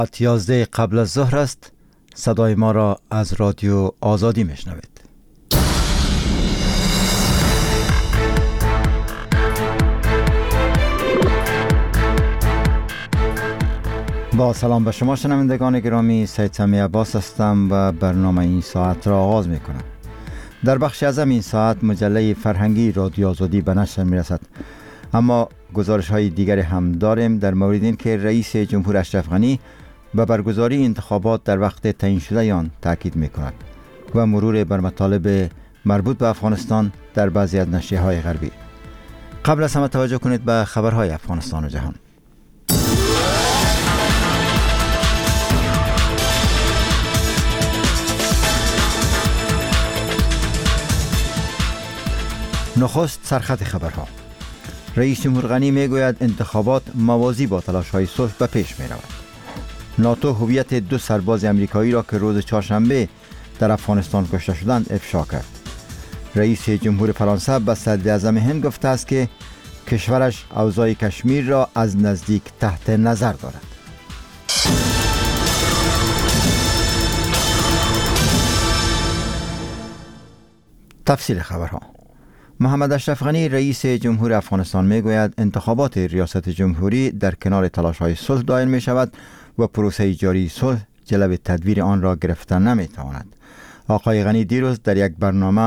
ساعت 11 قبل از ظهر است. صدای ما را از رادیو آزادی میشنوید. با سلام به شما شنوندگان گرامی، سید سمی عباس هستم و برنامه این ساعت را آغاز میکنم. در بخش ازم این ساعت مجله فرهنگی رادیو آزادی به نشر میرسد، اما گزارش های دیگری هم داریم در مورد این که رئیس جمهور اشرف غنی به برگزاری انتخابات در وقت تعیین شده آن تاکید میکند و مرور بر مطالب مربوط به افغانستان در بعضی از نشریه‌های غربی. قبل از همه توجه کنید به خبرهای افغانستان و جهان. نخست سرخط خبرها. رئیس جمهور غنی میگوید انتخابات موازی با تلاش‌های صلح به پیش می‌رود. ناتو هویت 2 سرباز امریکایی را که روز چهارشنبه در افغانستان کشته شدند افشا کرد. رئیس جمهور فرانسه به صدراعظم هند گفته است که کشورش اوضاع کشمیر را از نزدیک تحت نظر دارد. تفصیل خبرها. محمد اشرف غنی رئیس جمهور افغانستان میگوید انتخابات ریاست جمهوری در کنار تلاش‌های صلح دایر می شود و پروسه جاری صلح جلب تدبیر آن را گرفتن نمی تواند. آقای غنی دیروز در یک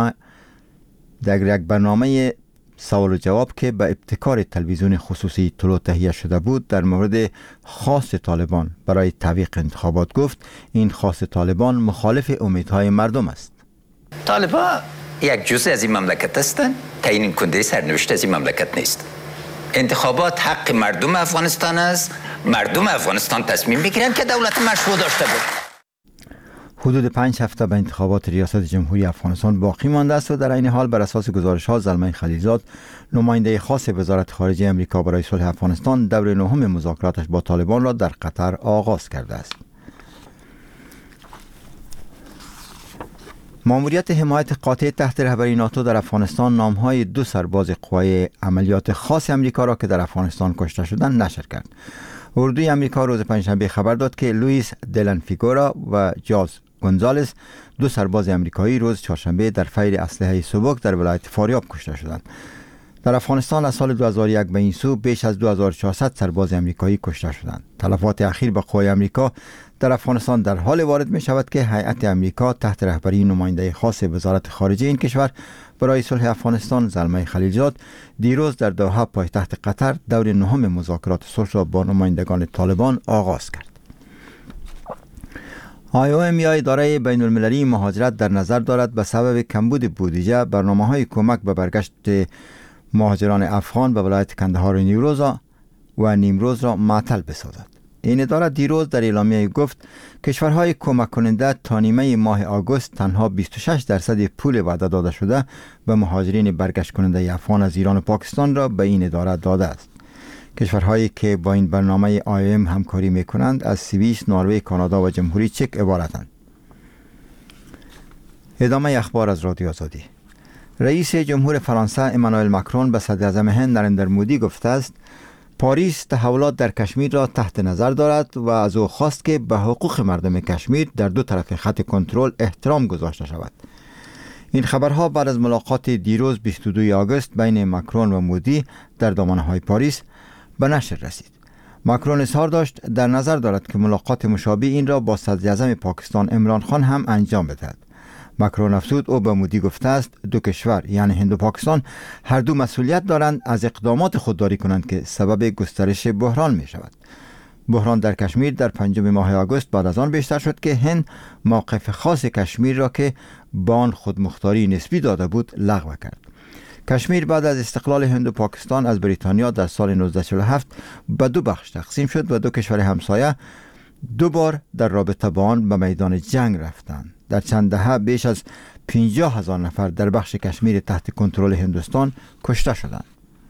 برنامه سوال و جواب که به ابتکار تلویزیون خصوصی طلوع تهیه شده بود در مورد خواست طالبان برای تعویق انتخابات گفت این خواست طالبان مخالف امیدهای مردم است. طالبان یک جزء از این مملکت هستند، تعیین کننده سرنوشت از این مملکت نیست. انتخابات حق مردم افغانستان است. مردم افغانستان تصمیم میگیرند که دولت مشروع داشته باشد. حدود 5 هفته به انتخابات ریاست جمهوری افغانستان باقی مانده است و در این حال بر اساس گزارش‌ها زلمه خلیلزاد نماینده خاص وزارت خارجه آمریکا برای صلح افغانستان دور نهم مذاکراتش با طالبان را در قطر آغاز کرده است. ماموریت حمایت قاطع تحت رهبری ناتو در افغانستان نام‌های 2 سرباز قوای عملیات خاص آمریکا را که در افغانستان کشته شدند نشر کرد. اردوی آمریکا روز پنجشنبه خبر داد که لوئیس دلن فیگورا و جاز گونزالز 2 سرباز آمریکایی روز چهارشنبه در فیر اسلحه سبک در ولایت فاریاب کشته شدند. در افغانستان از سال 2001 به این سو بیش از 2400 سرباز آمریکایی کشته شدند. تلفات اخیر به قوای آمریکا در افغانستان در حال وارد می شود که هیئت آمریکا تحت رهبری نماینده خاص وزارت خارجه این کشور برای صلح افغانستان زلمه خلیلزاد دیروز در دوحه پایتخت قطر دور نهم مذاکرات صلح را با نمایندگان طالبان آغاز کرد. IOM یا اداره بین المللی مهاجرت در نظر دارد به سبب کمبود بودجه برنامه‌های کمک به برگشت مهاجران افغان به ولایت کندهار و نیمروز را معطل بسازد. این اداره دیروز در اعلامیه گفت کشورهای کمک کننده تا نیمه ماه آگوست تنها 26% پول وعده داده شده به مهاجرین برگشت کننده افغان از ایران و پاکستان را به این اداره داده است. کشورهایی که با این برنامه IOM همکاری می‌کنند از سوئیس، نروژ، کانادا و جمهوری چک عبارتند. ادامه اخبار از رادیو آزادی. رئیس جمهور فرانسه امانوئل ماکرون به صدراعظم هند نریندر مودی گفته است پاریس تحولات در کشمیر را تحت نظر دارد و از او خواست که به حقوق مردم کشمیر در 2 طرف خط کنترل احترام گذاشته شود. این خبرها بعد از ملاقات دیروز 22 آگوست بین ماکرون و مودی در دامنه‌های پاریس به نشر رسید. ماکرون اظهار داشت در نظر دارد که ملاقات مشابه این را با صدراعظم پاکستان عمران خان هم انجام بدهد. ماکرون افزود او به مودی گفته است 2 کشور یعنی هند و پاکستان هر دو مسئولیت دارند از اقدامات خودداری کنند که سبب گسترش بحران می شود. بحران در کشمیر در 5 ماه آگوست بعد از آن بیشتر شد که هند موقف خاص کشمیر را که با آن خودمختاری نسبی داده بود لغو کرد. کشمیر بعد از استقلال هند و پاکستان از بریتانیا در سال 1947 به 2 بخش تقسیم شد و 2 کشور همسایه 2 بار در رابطه با آن به میدان جنگ رفتند. در چند دهه بیش از 50,000 نفر در بخش کشمیر تحت کنترل هندوستان کشته شدند.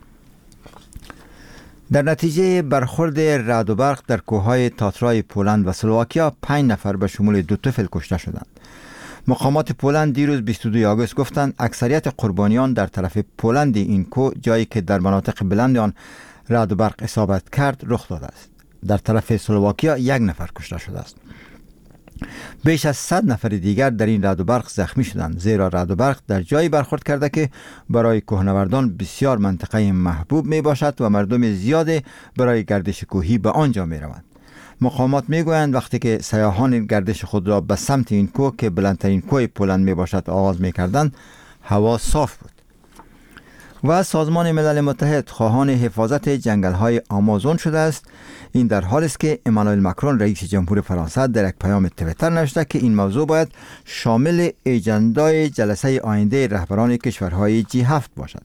در نتیجه برخورد رعد و برق در کوههای تاترای پولند و اسلواکیا 5 نفر به شمول 2 طفل کشته شدند. مقامات پولند دیروز 22 آگوست گفتند اکثریت قربانیان در طرف پولند این کوه، جایی که در مناطق بلند آن رعد و برق اصابت کرد، رخ داده است. در طرف اسلواکیا 1 نفر کشته شده است. بیش از 100 نفر دیگر در این رعد و برق زخمی شدند، زیرا رعد و برق در جایی برخورد کرده که برای کوهنوردان بسیار منطقه محبوب می باشد و مردم زیاد برای گردش کوهی به آنجا می روند. مقامات می گویند وقتی که سیاحان گردش خود را به سمت این کوه که بلندترین کوه پولند می باشد آغاز می کردند، هوا صاف بود. و سازمان ملل متحد خواهان حفاظت جنگل‌های آمازون شده است. این در حالی است که امانوئل ماکرون رئیس جمهور فرانسه در یک پیام توییتر نوشته که این موضوع باید شامل اجندای جلسه آینده رهبران کشورهای G7 باشد.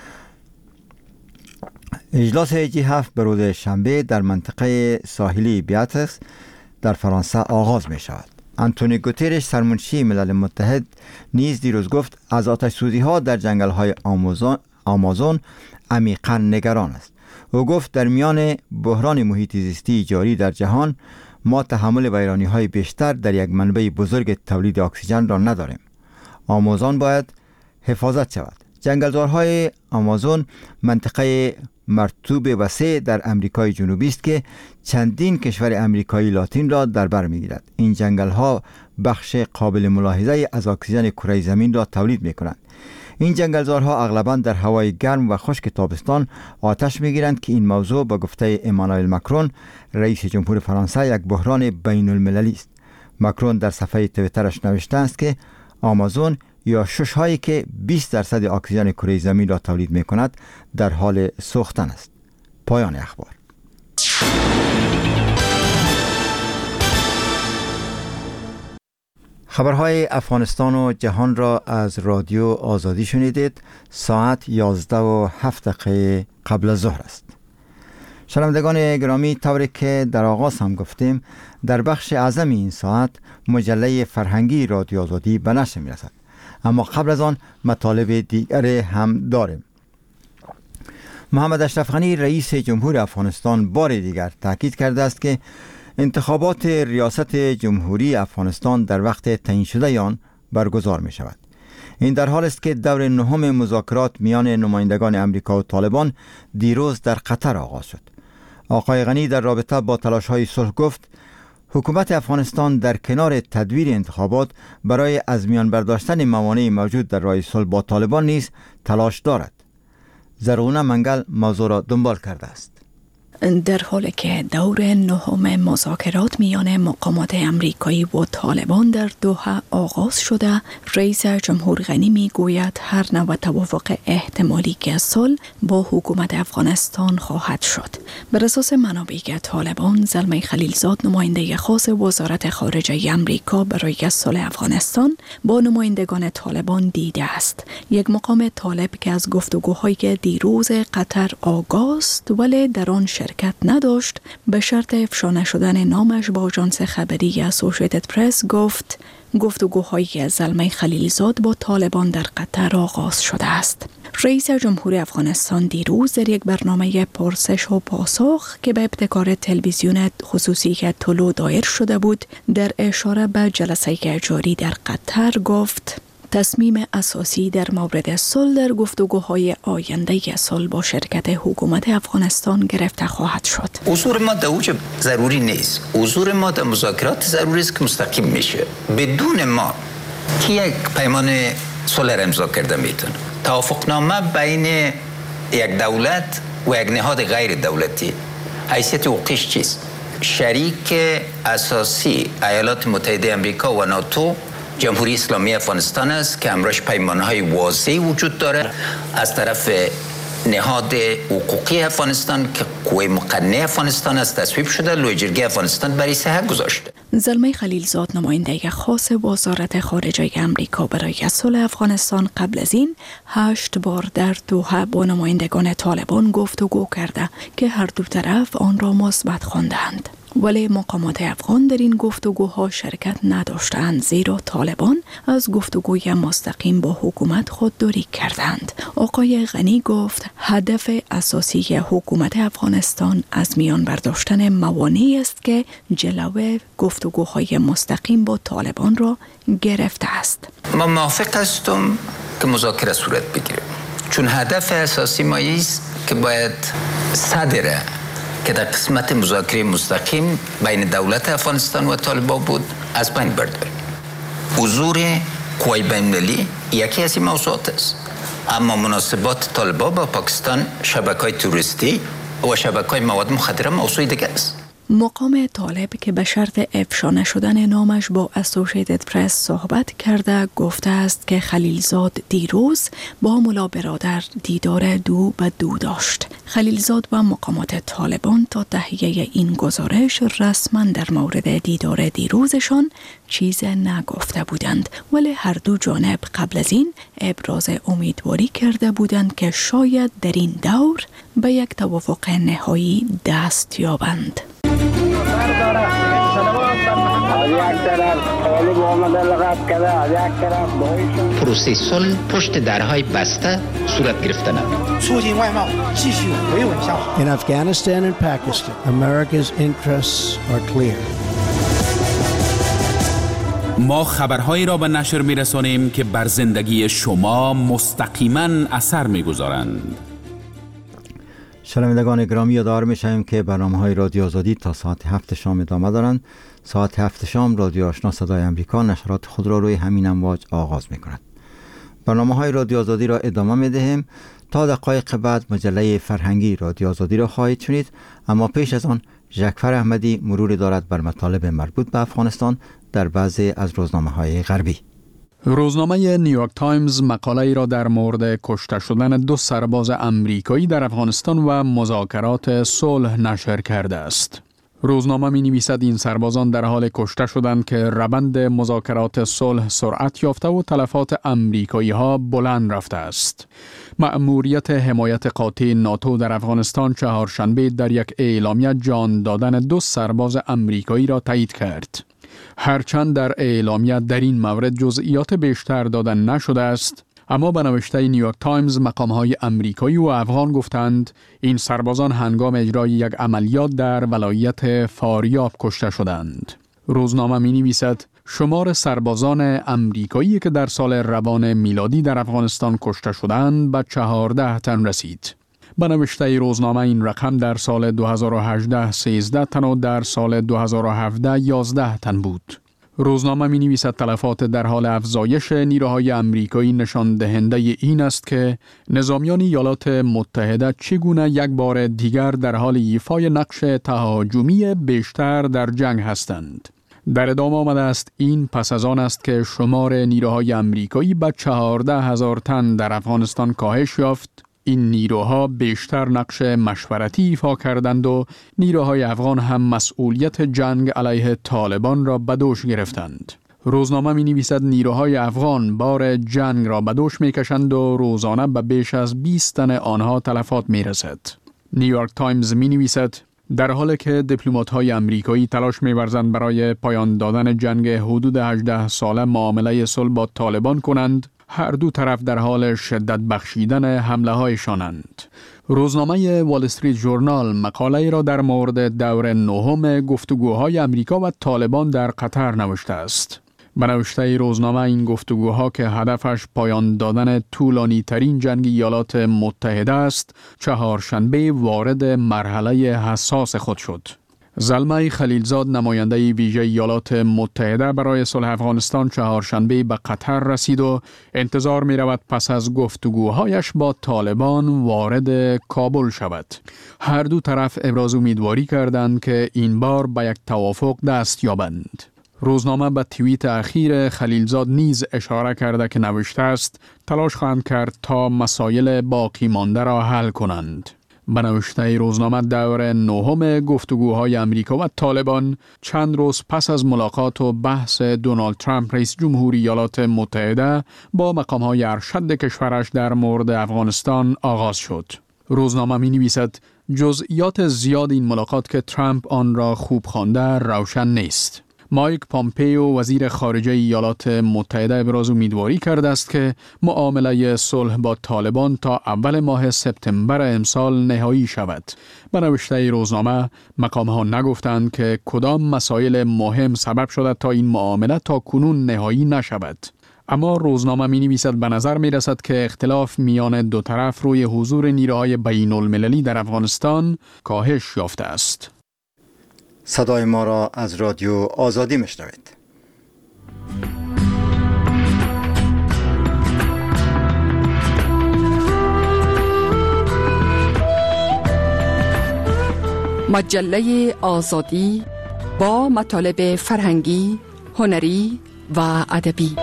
اجلاس G7 به روز شنبه در منطقه ساحلی بیاترس در فرانسه آغاز می شود. آنتونی گوترش سرمنشی ملل متحد نیز دیروز گفت از آتش سوزی ها در جنگل های آمازون عمیقاً نگران است. او گفت در میان بحران محیط زیستی جاری در جهان ما تحمل ویرانی های بیشتر در یک منبع بزرگ تولید اکسیژن را نداریم. آمازون باید حفاظت شود. جنگلزارهای آمازون منطقه مرطوب وسیع در امریکای جنوبی است که چندین کشور امریکایی لاتین را در بر می‌گیرد. این جنگل‌ها بخش قابل ملاحظه از اکسیژن کره زمین را تولید می‌کنند. این جنگلزارها اغلباً در هوای گرم و خشک تابستان آتش می‌گیرند که این موضوع با گفته امانوئل ماکرون رئیس جمهور فرانسه یک بحران بین‌المللی است. ماکرون در صفحه توییترش نوشته است که آمازون یا شش هایی که 20% اکسیژن کره زمین را تولید می کند در حال سوختن است. پایان اخبار. خبرهای افغانستان و جهان را از رادیو آزادی شنیدید. ساعت 11:07 قبل از ظهر است. شنوندگان گرامی، طوری که در آغاز هم گفتیم، در بخش اعظم این ساعت مجله فرهنگی رادیو آزادی به نشر می رسد. اما قبل از آن مطالب دیگر هم داریم. محمد اشرف غنی رئیس جمهور افغانستان بار دیگر تاکید کرده است که انتخابات ریاست جمهوری افغانستان در وقت تعیین شده آن برگزار می شود. این در حال است که دور نهم مذاکرات میان نمایندگان امریکا و طالبان دیروز در قطر آغاز شد. آقای غنی در رابطه با تلاش‌های صلح گفت حکومت افغانستان در کنار تدویر انتخابات برای از میان برداشتن موانع موجود در راه صلح با طالبان نیز تلاش دارد. زرغونه منگل موضوع را دنبال کرده است. در حالی که دور نهم مذاکرات میان مقامات امریکایی و طالبان در دوحه آغاز شده، رئیس جمهور غنی میگوید هر نوع توافق احتمالی که صلح با حکومت افغانستان خواهد شد. بر اساس منابع طالبان، زلمه خلیلزاد نماینده خاص وزارت خارجه امریکا برای صلح افغانستان با نمایندگان طالبان دیده است. یک مقام طالب که از گفتگوهای دیروز قطر آگاه است ولی در آن شرکت نداشت، به شرط افشا نشدن نامش با آژانس خبری اسوسییتد پرس گفت گفتگوهای زلمه خلیلزاد با طالبان در قطر آغاز شده است. رئیس جمهور افغانستان دیروز در یک برنامه پرسش و پاسخ که به ابتکار تلویزیون خصوصی که طلوع دایر شده بود، در اشاره به جلسه جاری در قطر گفت تصمیم اساسی در مورد صلح در گفتگوهای آینده صلح با شرکت حکومت افغانستان گرفته خواهد شد. حضور ما در اوج ضروری نیست. حضور ما در مذاکرات ضروری است که مستقیم میشه. بدون ما کی یک پیمان صلح را امضا کرده میتونه؟ توافقنامه بین یک دولت و یک نهاد غیر دولتی حیثیت حقوقیش چیست؟ شریک اساسی ایالات متحده آمریکا و ناتو جمهوری اسلامی افغانستان است که همراهش پیمانه‌های واضحی وجود داره از طرف نهاد حقوقی افغانستان که قوه مقننه افغانستان است تصویب شده. لوی جرگه افغانستان برای صحت گذاشته. زلمه خلیلزاد نماینده خاص وزارت خارجه امریکا برای صلح افغانستان قبل از این 8 بار در دوحه با نمایندگان طالبان گفتگو کرده که هر دو طرف آن را مثبت خواندند. ولی مقامات افغان در این گفتگوها شرکت نداشتند، زیرا طالبان از گفتگوی مستقیم با حکومت خودداری کردند. آقای غنی گفت هدف اساسی حکومت افغانستان از میان برداشتن موانعی است که جلوی گفتگوهای مستقیم با طالبان را گرفته است. ما موافق هستم که مذاکره صورت بگیره، چون هدف اساسی ما است که باید صدر که در قسمت مذاکره مستقیم بین دولت افغانستان و طالبان بود از بین برداریم. حضور قوای بین‌المللی یکی از این موضوعات است، اما مناسبات طالبان با پاکستان، شبکه‌های توریستی و شبکه‌های مواد مخدره موضوع دیگر است. مقام طالب که به شرط افشا نشدن نامش با اسوسییتد پرس صحبت کرده گفته است که خلیلزاد دیروز با ملا برادر دیدار دو به دو داشت. خلیلزاد و مقامات طالبان تا تهیه این گزارش رسما در مورد دیدار دیروزشان چیز نگفته بودند، ولی هر دو جانب قبل از این ابراز امیدواری کرده بودند که شاید در این دور به یک توافق نهایی دست یابند. پروسه صلح پشت درهای بسته صورت گرفتن. In Afghanistan and Pakistan, America's interests are clear. ما خبرهایی را به نشر می‌رسانیم که بر زندگی شما مستقیما اثر می‌گذارند. شنوندگان گرامی، یادآور می‌شویم که برنامه‌های رادیو آزادی تا ساعت 7 شام ادامه دارند. ساعت 7 شام رادیو آشنا صدای امریکا نشرات خود را روی همین امواج آغاز می‌کند. برنامه‌های رادیو آزادی را ادامه می‌دهیم. تا دقایق بعد مجله فرهنگی رادیو آزادی را خواهید شنید، اما پیش از آن ژکفر احمدی مروری دارد بر مطالب مربوط به افغانستان در بعضی از روزنامه‌های غربی. روزنامه نیویورک تایمز مقاله‌ای را در مورد کشته شدن 2 سرباز امریکایی در افغانستان و مذاکرات صلح نشر کرده است. روزنامه می‌نویسد این سربازان در حال کشته شدند که روند مذاکرات صلح سرعت یافته و تلفات امریکایی‌ها بلند رفته است. مأموریت حمایت قاطع ناتو در افغانستان چهارشنبه در یک اعلامیه جان دادن 2 سرباز امریکایی را تایید کرد. هرچند در اعلامیه در این مورد جزئیات بیشتر داده نشده است، اما به نوشته نیویورک تایمز مقام‌های امریکایی و افغان گفتند این سربازان هنگام اجرای یک عملیات در ولایت فاریاب کشته شدند. روزنامه می‌نویسد شمار سربازان امریکایی که در سال روان میلادی در افغانستان کشته شدند به 14 تن رسید. به نوشته روزنامه این رقم در سال 2018 13 تن و در سال 2017 11 تن بود. روزنامه می نویسد تلفات در حال افزایش نیروهای امریکایی نشان دهنده این است که نظامیان ایالات متحده چگونه یک بار دیگر در حال ایفای نقش تهاجمی بیشتر در جنگ هستند. در ادامه آمده است این پس از آن است که شمار نیروهای امریکایی به 14,000 تن در افغانستان کاهش یافت. این نیروها بیشتر نقش مشورتی ایفا کردند و نیروهای افغان هم مسئولیت جنگ علیه طالبان را به دوش گرفتند. روزنامه می نویسد نیروهای افغان بار جنگ را به دوش می کشند و روزانه به بیش از 20 تن آنها تلفات می رسد. نیویورک تایمز می نویسد در حالی که دیپلمات‌های امریکایی تلاش می‌ورزند برای پایان دادن جنگ حدود 18 ساله معامله صلح با طالبان کنند، هر دو طرف در حال شدت بخشیدن حمله‌هایشانند. روزنامه وال استریت ژورنال مقاله‌ای را در مورد دور نهم گفتگوهای امریکا و طالبان در قطر نوشته است. به نوشته روزنامه این گفتگوها که هدفش پایان دادن طولانی ترین جنگ ایالات متحده است، چهارشنبه وارد مرحله حساس خود شد. زلمه خلیلزاد نماینده ویژه ایالات متحده برای صلح افغانستان چهارشنبه به قطر رسید و انتظار می رود پس از گفتگوهایش با طالبان وارد کابل شود. هر دو طرف ابراز امیدواری کردند که این بار به یک توافق دست یابند. روزنامه به توییت اخیر خلیلزاد نیز اشاره کرده که نوشته است تلاش خواهند کرد تا مسائل باقی مانده را حل کنند. به نوشته روزنامه دور نهم گفتگوهای امریکا و طالبان چند روز پس از ملاقات و بحث دونالد ترامپ رئیس جمهوری ایالات متحده با مقام‌های ارشد کشورش در مورد افغانستان آغاز شد. روزنامه می نویسد جزئیات زیاد این ملاقات که ترامپ آن را خوب خوانده روشن نیست. مایک پامپیو وزیر خارجه ایالات متحده ابراز امیدواری کرده است که معامله صلح با طالبان تا اول ماه سپتامبر امسال نهایی شود. به نوشته روزنامه مقام‌ها نگفتند که کدام مسائل مهم سبب شده تا این معامله تا کنون نهایی نشود. اما روزنامه می نویسد به نظر می رسد که اختلاف میان دو طرف روی حضور نیروهای بین المللی در افغانستان کاهش یافته است. صدای ما را از رادیو آزادی میشنوید. مجله آزادی با مطالب فرهنگی، هنری و ادبی.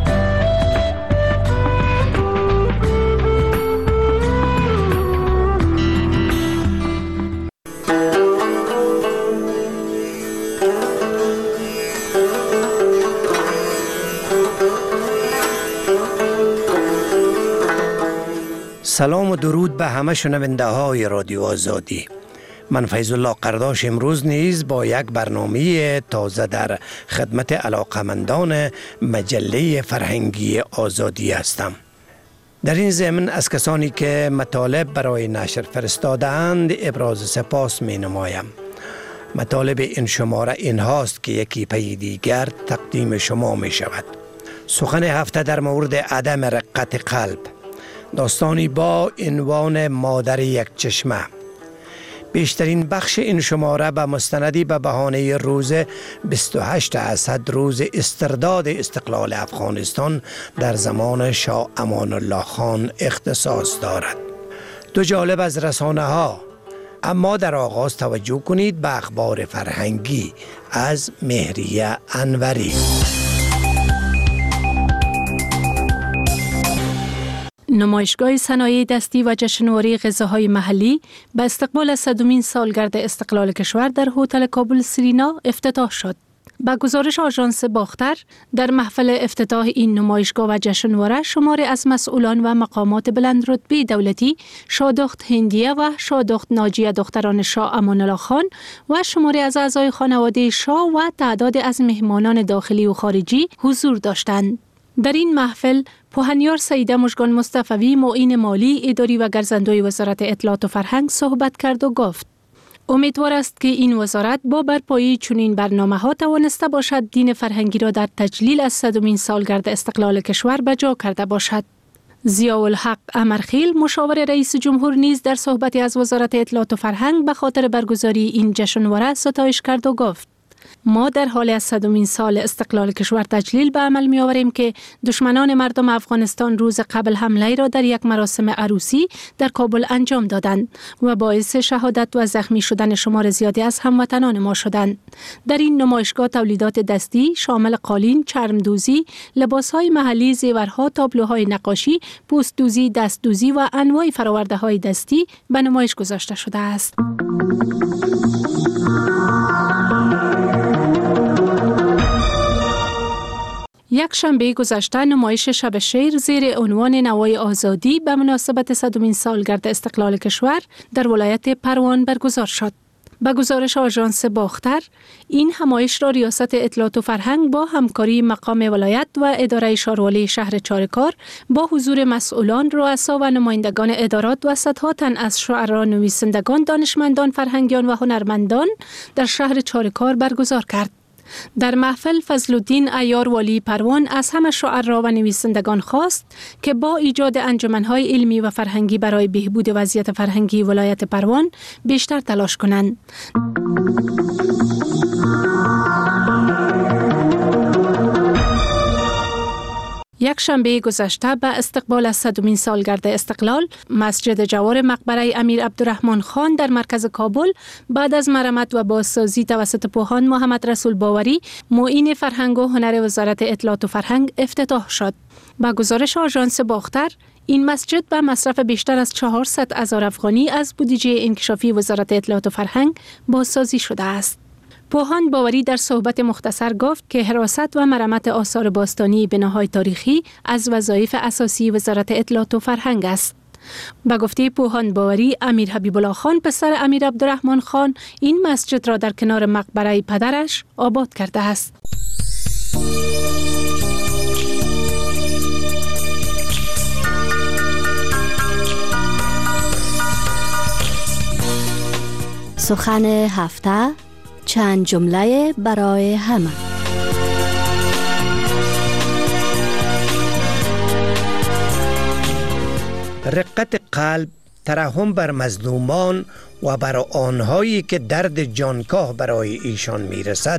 سلام و درود به همه شنونده های رادیو آزادی. من فیض الله قرداش امروز نیز با یک برنامه تازه در خدمت علاقمندان مجله فرهنگی آزادی هستم. در این ضمن از کسانی که مطالب برای نشر فرستادند ابراز سپاس می نمایم. مطالب این شماره این هاست که یکی پی دیگر تقدیم شما می شود. سخن هفته در مورد عدم رقت قلب، داستانی با عنوان مادر یک چشمه. بیشترین بخش این شماره به مستندی به بهانه روز 28 اسد، روز استرداد استقلال افغانستان در زمان شاه امان الله خان اختصاص دارد. دو جالب از رسانه ها. اما در آغاز توجه کنید به اخبار فرهنگی از مهریه انوری. نمایشگاه صنایع دستی و جشنواره غذاهای محلی به استقبال از 100مین سالگرد استقلال کشور در هتل کابل سرینا افتتاح شد. با گزارش آژانس باختر، در محفل افتتاح این نمایشگاه و جشنواره شماری از مسئولان و مقامات بلندرتبه دولتی، شادخت هندیه و شادخت ناجیه دختران شاه امان الله خان و شماری از اعضای خانواده شاه و تعداد از مهمانان داخلی و خارجی حضور داشتند. در این محفل پوهنیار سیده مژگان مصطفوی، معین مالی، اداری و گرزندوی وزارت اطلاعات و فرهنگ صحبت کرد و گفت امیدوار است که این وزارت با برپایی چنین برنامه‌ها توانسته باشد دین فرهنگی را در تجلیل از 100مین سالگرد استقلال کشور به جا کرده باشد. ضیاءالحق امرخیل، مشاور رئیس جمهور، نیز در صحبتی از وزارت اطلاعات و فرهنگ به خاطر برگزاری این جشنواره ستایش کرد و گفت ما در حال از 100مین سال استقلال کشور تجلیل به عمل می آوریم که دشمنان مردم افغانستان روز قبل حمله را در یک مراسم عروسی در کابل انجام دادند و باعث شهادت و زخمی شدن شمار زیادی از هموطنان ما شدند. در این نمایشگاه تولیدات دستی شامل قالین، چرمدوزی، لباسهای محلی، زیورها، تابلوهای نقاشی، پوستدوزی، دستدوزی و انواع فرآورده‌های دستی به نمایش گذاشته شده است. یک شنبه گذشته نمایش شب شعر زیر عنوان نوای آزادی به مناسبت 100مین سالگرد استقلال کشور در ولایت پروان برگزار شد. به گزارش آژانس باختر، این همایش را ریاست اطلاعات و فرهنگ با همکاری مقام ولایت و اداره شاروالی شهر چارکار با حضور مسئولان، رؤسا و نمایندگان ادارات و صدها تن از شاعران، نویسندگان، دانشمندان، فرهنگیان و هنرمندان در شهر چارکار برگزار کرد. در محفل فضلالدین عیار والی پروان از همه شاعران و نویسندگان خواست که با ایجاد انجمن‌های علمی و فرهنگی برای بهبود وضعیت فرهنگی ولایت پروان بیشتر تلاش کنند. یک شنبه گذشته به استقبال از 100مین سالگرد استقلال، مسجد جوار مقبره امیر عبدالرحمن خان در مرکز کابل بعد از مرمت و بازسازی توسط پوهان محمد رسول باوری، معین فرهنگ و هنر وزارت اطلاعات و فرهنگ افتتاح شد. با گزارش آژانس باختر، این مسجد به مصرف بیشتر از 400,000 افغانی از بودجه انکشافی وزارت اطلاعات و فرهنگ بازسازی شده است. پوهان باوری در صحبت مختصر گفت که حراست و مرمت آثار باستانی بناهای تاریخی از وظایف اساسی وزارت اطلاعات و فرهنگ است. به گفته پوهان باوری، امیر حبیب الله خان پسر امیر عبدالرحمن خان این مسجد را در کنار مقبره پدرش آباد کرده است. سخن هفته، چند جمله برای همه. رقت قلب، ترحم بر مظلومان و بر آنهایی که درد جانکاه برای ایشان میرسد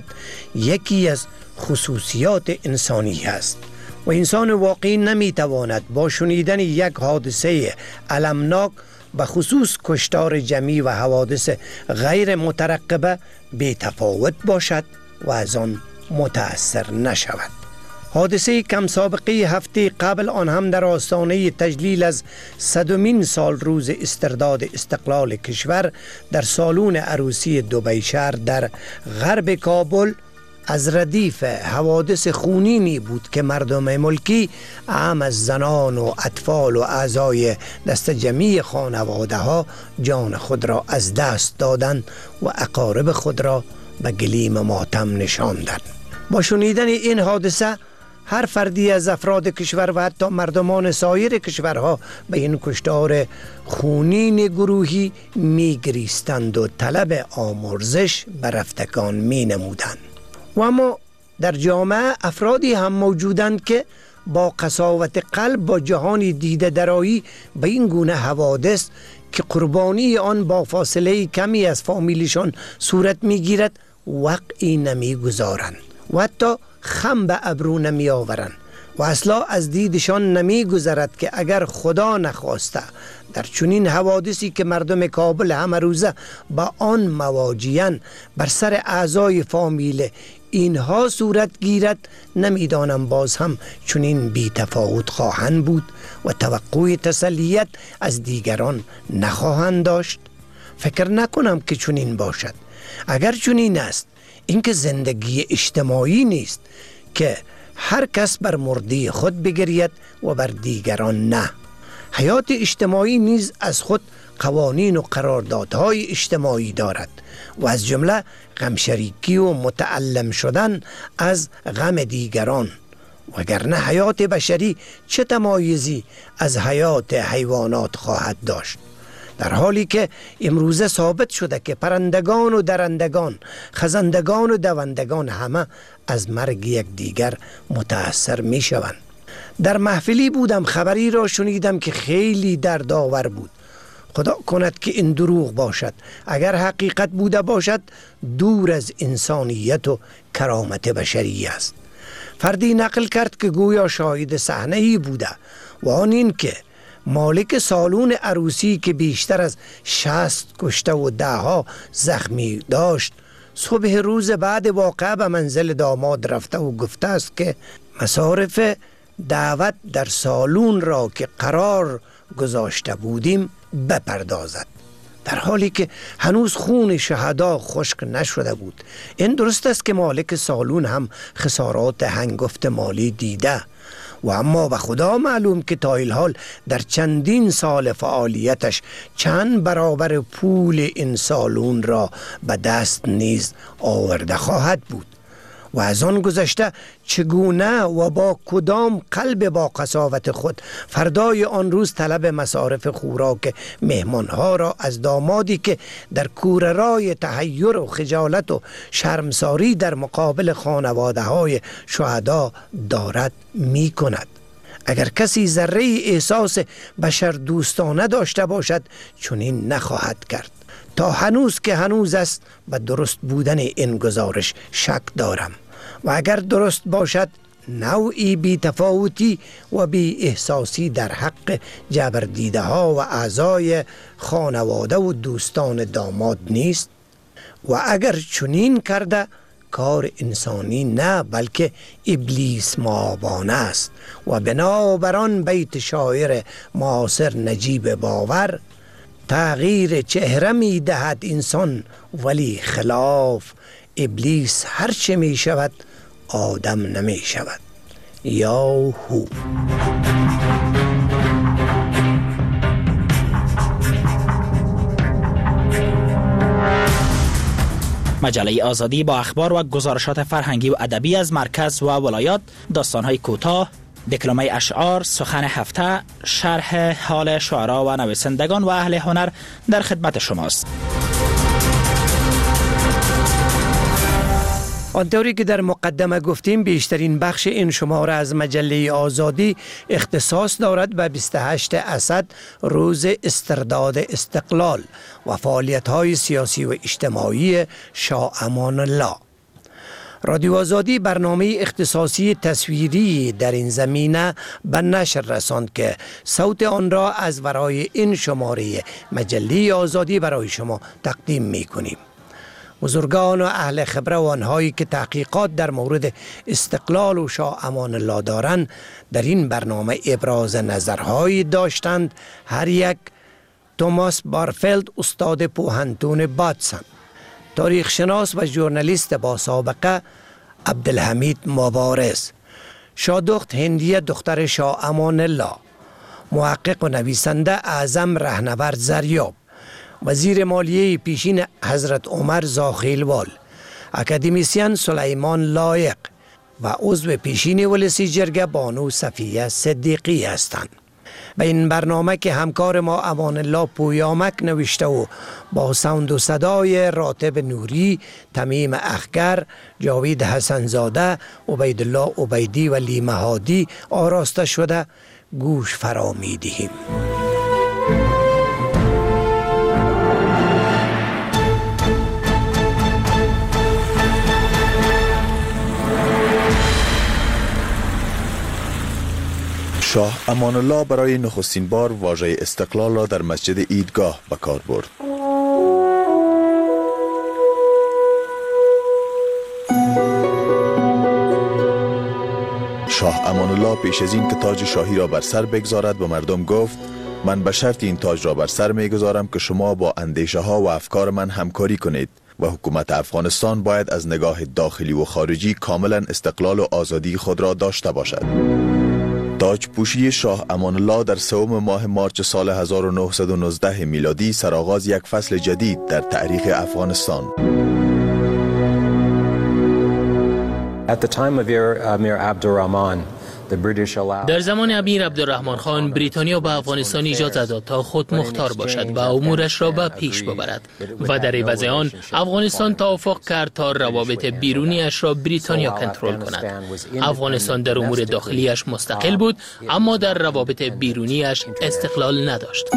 یکی از خصوصیات انسانی است و انسان واقعی نمیتواند با شنیدن یک حادثه المناک به خصوص کشتار جمعی و حوادث غیر مترقبه بی تفاوت باشد و از آن متأثر نشود. حادثه کم سابقه هفته قبل آن هم در آستانه تجلیل از 100مین سال روز استرداد استقلال کشور در سالن عروسی دبی شهر در غرب کابل از ردیف حوادث خونینی بود که مردم ملکی اعم از زنان و اطفال و اعضای دست جمعی خانواده ها جان خود را از دست دادند و اقارب خود را به گلیم ماتم نشاندند. با شنیدن این حادثه هر فردی از افراد کشور و حتی مردمان سایر کشورها به این کشتار خونین گروهی میگریستند و طلب آمرزش به رفتگان می نمودند. و اما در جامعه افرادی هم موجودند که با قساوت قلب با جهانی دیده درایی به این گونه حوادث که قربانی آن با فاصله کمی از فامیلشان صورت میگیرد وقعی نمیگذارند و حتی خم به ابرو نمی آورند و اصلا از دیدشان نمی گذرد که اگر خدا نخواسته در چنین حوادثی که مردم کابل همه روزه با آن مواجه‌اند بر سر اعضای فامیل اینها صورت گیرد، نمیدانم باز هم چنین بی تفاوت خواهند بود و توقع تسلیت از دیگران نخواهند داشت. فکر نکنم که چنین باشد. اگر چنین است، اینکه زندگی اجتماعی نیست که هر کس بر مرده خود بگرید و بر دیگران نه. حیات اجتماعی نیز از خود قوانین و قراردادهای اجتماعی دارد و از جمله غمشریکی و متعلم شدن از غم دیگران، وگرنه حیات بشری چه تمایزی از حیات حیوانات خواهد داشت؟ در حالی که امروزه ثابت شده که پرندگان و درندگان، خزندگان و دوندگان همه از مرگ یک دیگر متأثر می شوند. در محفلی بودم، خبری را شنیدم که خیلی دردآور بود. خدا کند که این دروغ باشد. اگر حقیقت بوده باشد دور از انسانیت و کرامت بشری است. فردی نقل کرد که گویا شاهد صحنه‌ای بوده و آن این که مالک سالن عروسی که بیشتر از 60 کشته و 10 زخمی داشت صبح روز بعد واقعه به منزل داماد رفته و گفته است که مصارف دعوت در سالن را که قرار گذاشته بودیم بپردازد، در حالی که هنوز خون شهدا خشک نشده بود. این درست است که مالک سالن هم خسارات هنگفت مالی دیده و اما به خدا معلوم که تا الحال در چندین سال فعالیتش چند برابر پول این سالن را به دست نیز آورده خواهد بود. و از آن گذشته چگونه و با کدام قلب با قساوت خود فردای آن روز طلب مصارف خوراک مهمانها را از دامادی که در کوره‌رای تحیر و خجالت و شرمساری در مقابل خانواده های شهدا دارد می کند. اگر کسی ذره احساس بشر دوستانه داشته باشد چنین نخواهد کرد. تا هنوز که هنوز است به درست بودن این گزارش شک دارم و اگر درست باشد نوعی بی تفاوتی و بی احساسی در حق جبردیده ها و اعضای خانواده و دوستان داماد نیست و اگر چنین کرده کار انسانی نه بلکه ابلیس مآبانه است و بنابران بیت شاعر معاصر نجیب باور تغییر چهره می دهد انسان ولی خلاف ابلیس هرچه می شود آدم نمی شود. یا هو. مجله آزادی با اخبار و گزارشات فرهنگی و ادبی از مرکز و ولایات، داستان‌های کوتاه، دکلمه اشعار، سخن هفته، شرح حال شعرا و نویسندگان و اهل هنر در خدمت شماست. آنطوری که در مقدمه گفتیم بیشترین بخش این شماره از مجله آزادی اختصاص دارد به 28 اسد روز استرداد استقلال و فعالیت‌های سیاسی و اجتماعی شاه امان الله. رادیو آزادی برنامه اختصاصی تصویری در این زمینه به نشر رساند که صوت آن را از ورای این شماره مجله آزادی برای شما تقدیم می‌کنیم. بزرگان و اهل خبره و آنهایی که تحقیقات در مورد استقلال و شاه امان الله دارند در این برنامه ابراز نظرهایی داشتند. هر یک توماس بارفلد استاد پوهنتون باتسن، تاریخ شناس و ژورنالیست با سابقه عبدالحمید مبارز، شادخت هندیه دختر شاه امان الله، محقق و نویسنده اعظم رهنورد زریاب، وزیر مالیه پیشین حضرت عمر زاخیلوال، اکادمیسین سلیمان لایق و عضو پیشین ولسی جرگه بانو صفیه صدیقی هستند. به این برنامه که همکار ما امان الله پویامک نوشته و با ساوند و صدای راتب نوری، تمیم اخگر، جاوید حسنزاده، عبیدالله عبیدی و لی مهادی آراسته شده، گوش فرا می دهیم. شاه امان الله برای نخستین بار واژه استقلال را در مسجد عیدگاه به کار برد. شاه امان الله پیش از این که تاج شاهی را بر سر بگذارد به مردم گفت: من به شرط این تاج را بر سر میگذارم که شما با اندیشه ها و افکار من همکاری کنید و حکومت افغانستان باید از نگاه داخلی و خارجی کاملا استقلال و آزادی خود را داشته باشد. تاج پوشی شاه امان الله در سوم ماه مارچ سال 1919 میلادی سرآغاز یک فصل جدید در تاریخ افغانستان. At the time of Amir Abdurrahman, در زمان امیر عبدالرحمن خان بریتانیا به افغانستان اجازه داد تا خود مختار باشد و امورش را به پیش ببرد و در عوض آن افغانستان توافق کرد تا روابط بیرونیش را بریتانیا کنترل کند. افغانستان در امور داخلیش مستقل بود اما در روابط بیرونیش استقلال نداشت.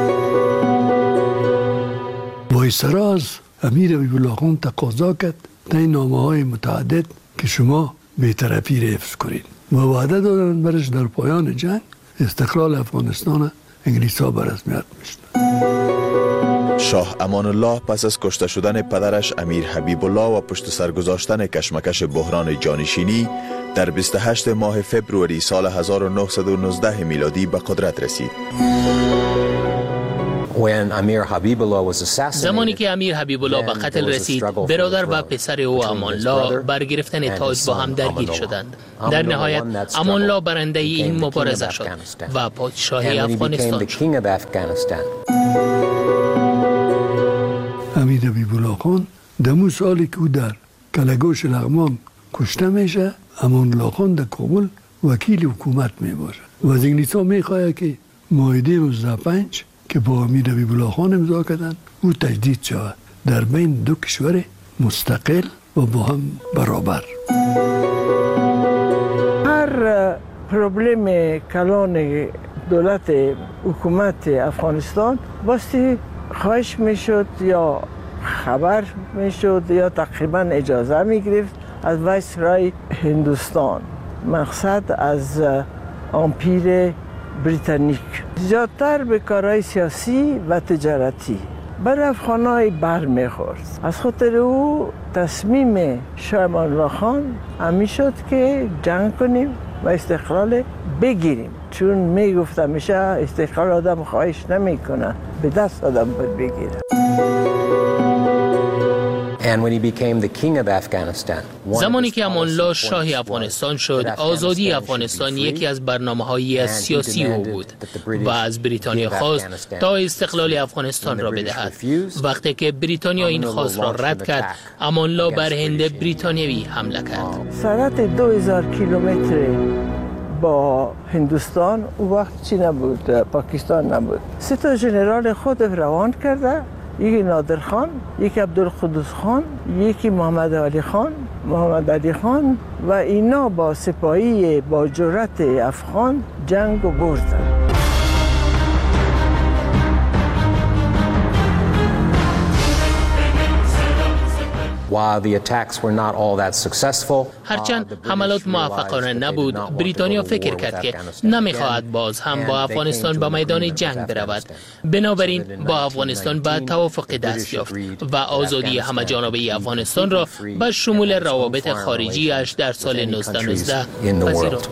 وایسرا از امیر حبیب الله خان تقاضا کرد تا این نامه‌های متعدد که شما بی‌طرفی را حفظ کنید. وعده دادن برش در پایان جنگ استقلال افغانستان انگلیس‌ها به رسمیت میشناسند. شاه امان الله پس از کشته شدن پدرش امیر حبیب الله و پشت سر گذاشتن کشمکش بحران جانشینی در 28 ماه فوریه سال 1919 میلادی به قدرت رسید. زمانی که امیر حبیب الله به قتل رسید، برادر و پسر او امان الله بر گرفتن تاج با هم درگیر شدند. در نهایت امان الله برنده این مبارزه شد و پادشاهی افغانستان شد. امیر حبیب الله خان دمو سالی که او در کلگوش لغمان کشته میشه، امان الله خان در کابل وکیل حکومت میباشه و از انگلیس‌ها میخواه که معاهده 1905 که با امیر حبیب الله خان امضا کردن او تجدید شود در بین دو کشور مستقل و با هم برابر. هر پروبلم کلان دولت حکومت افغانستان باستی خواهش میشد یا خبر میشد یا تقریبا اجازه میگرفت از وایسرای هندوستان، مقصد از امپیر بریتانیک، زیادتر به کارهای سیاسی و تجارتی بر افغانای بر میخورد. از خاطر او تصمیم شاه امان الله خان همی شد که جنگ کنیم و استقلال بگیریم، چون میگفت همیشه استقلال آدم خواهش نمیکنه، به دست آدم باید بگیره. زمانی که امان الله شاه افغانستان شد، آزادی افغانستان یکی از برنامه‌های سیاسی او بود و از بریتانیا خواست تا استقلال افغانستان را بدهد. وقتی که بریتانیا این خواست را رد کرد، امان الله بر هند بریتانیایی حمله کرد. سرعت 2000 کیلومتر با هندوستان او وقت چی نبود، پاکستان نبود. 3 ژنرال خود روان کرده، یکی نادر خان، یکی عبدالقدوس خان، یکی محمد علی خان محمد علی خان و اینا با سپاهی با جرأت افغان جنگ و بردن. هرچند حملات موفقانه نبود، بریتانیا فکر کرد که نمیخواهد باز هم با افغانستان به میدان جنگ برود. بنابراین با افغانستان به توافق دست یافت و آزادی همه‌جانبه افغانستان را به شمول روابط خارجیش در سال 1919 پذیرفت.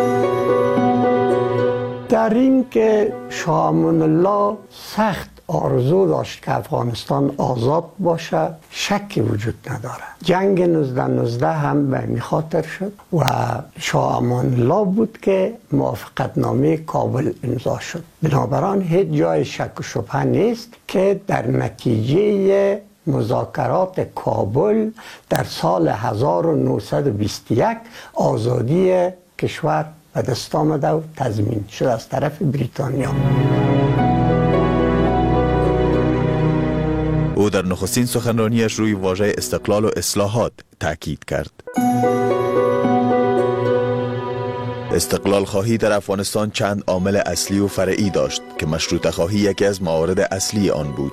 در این که شاه امان الله سخت آرزو داشت که افغانستان آزاد باشه شکی وجود نداره. جنگ 1919 هم به این خاطر شد و شاه امان الله بود که موافقتنامه کابل امضا شد. بنابراین هیچ جای شک و شبهه نیست که در نتیجه مذاکرات کابل در سال 1921 آزادی کشور به دست آمده و تضمین شد از طرف بریتانیا. او در نخستین سخنرانیش روی واژه استقلال و اصلاحات تاکید کرد. استقلال خواهی در افغانستان چند عامل اصلی و فرعی داشت که مشروطه خواهی یکی از موارد اصلی آن بود.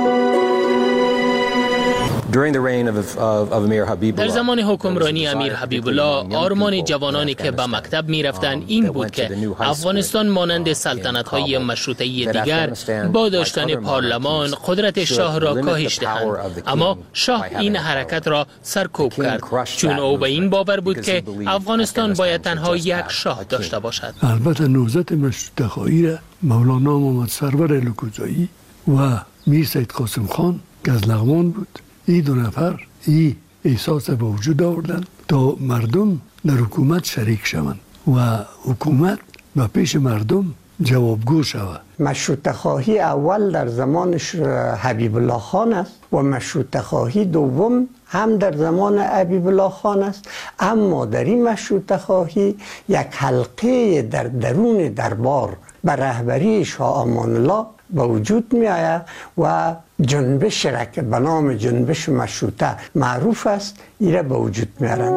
در زمان حکمرانی امیر حبیب الله، آرمان جوانانی که به مکتب می رفتند این بود که افغانستان مانند سلطنت‌های مشروطه دیگر با داشتن پارلمان قدرت شاه را کاهش دهند. اما شاه این حرکت را سرکوب کرد، چون او به این باور بود که افغانستان باید تنها یک شاه داشته باشد. البته نهضت مشروطه خواهی را مولانا محمد سرور الکوزایی و میر سید قاسم خان که از لغمان بود، این دو نفر این احساس به وجود آوردن تا مردم در حکومت شریک شوند و حکومت به پیش مردم جوابگو شود. مشروطه خواهی اول در زمان حبیب الله خان است و مشروطه خواهی دوم هم در زمان حبیب الله خان است، اما در این مشروطه خواهی یک حلقه در درون دربار به رهبری شاه امان الله به وجود می آید و جنبش را که به نام جنبش مشروطه معروف است ایره به وجود می آرند.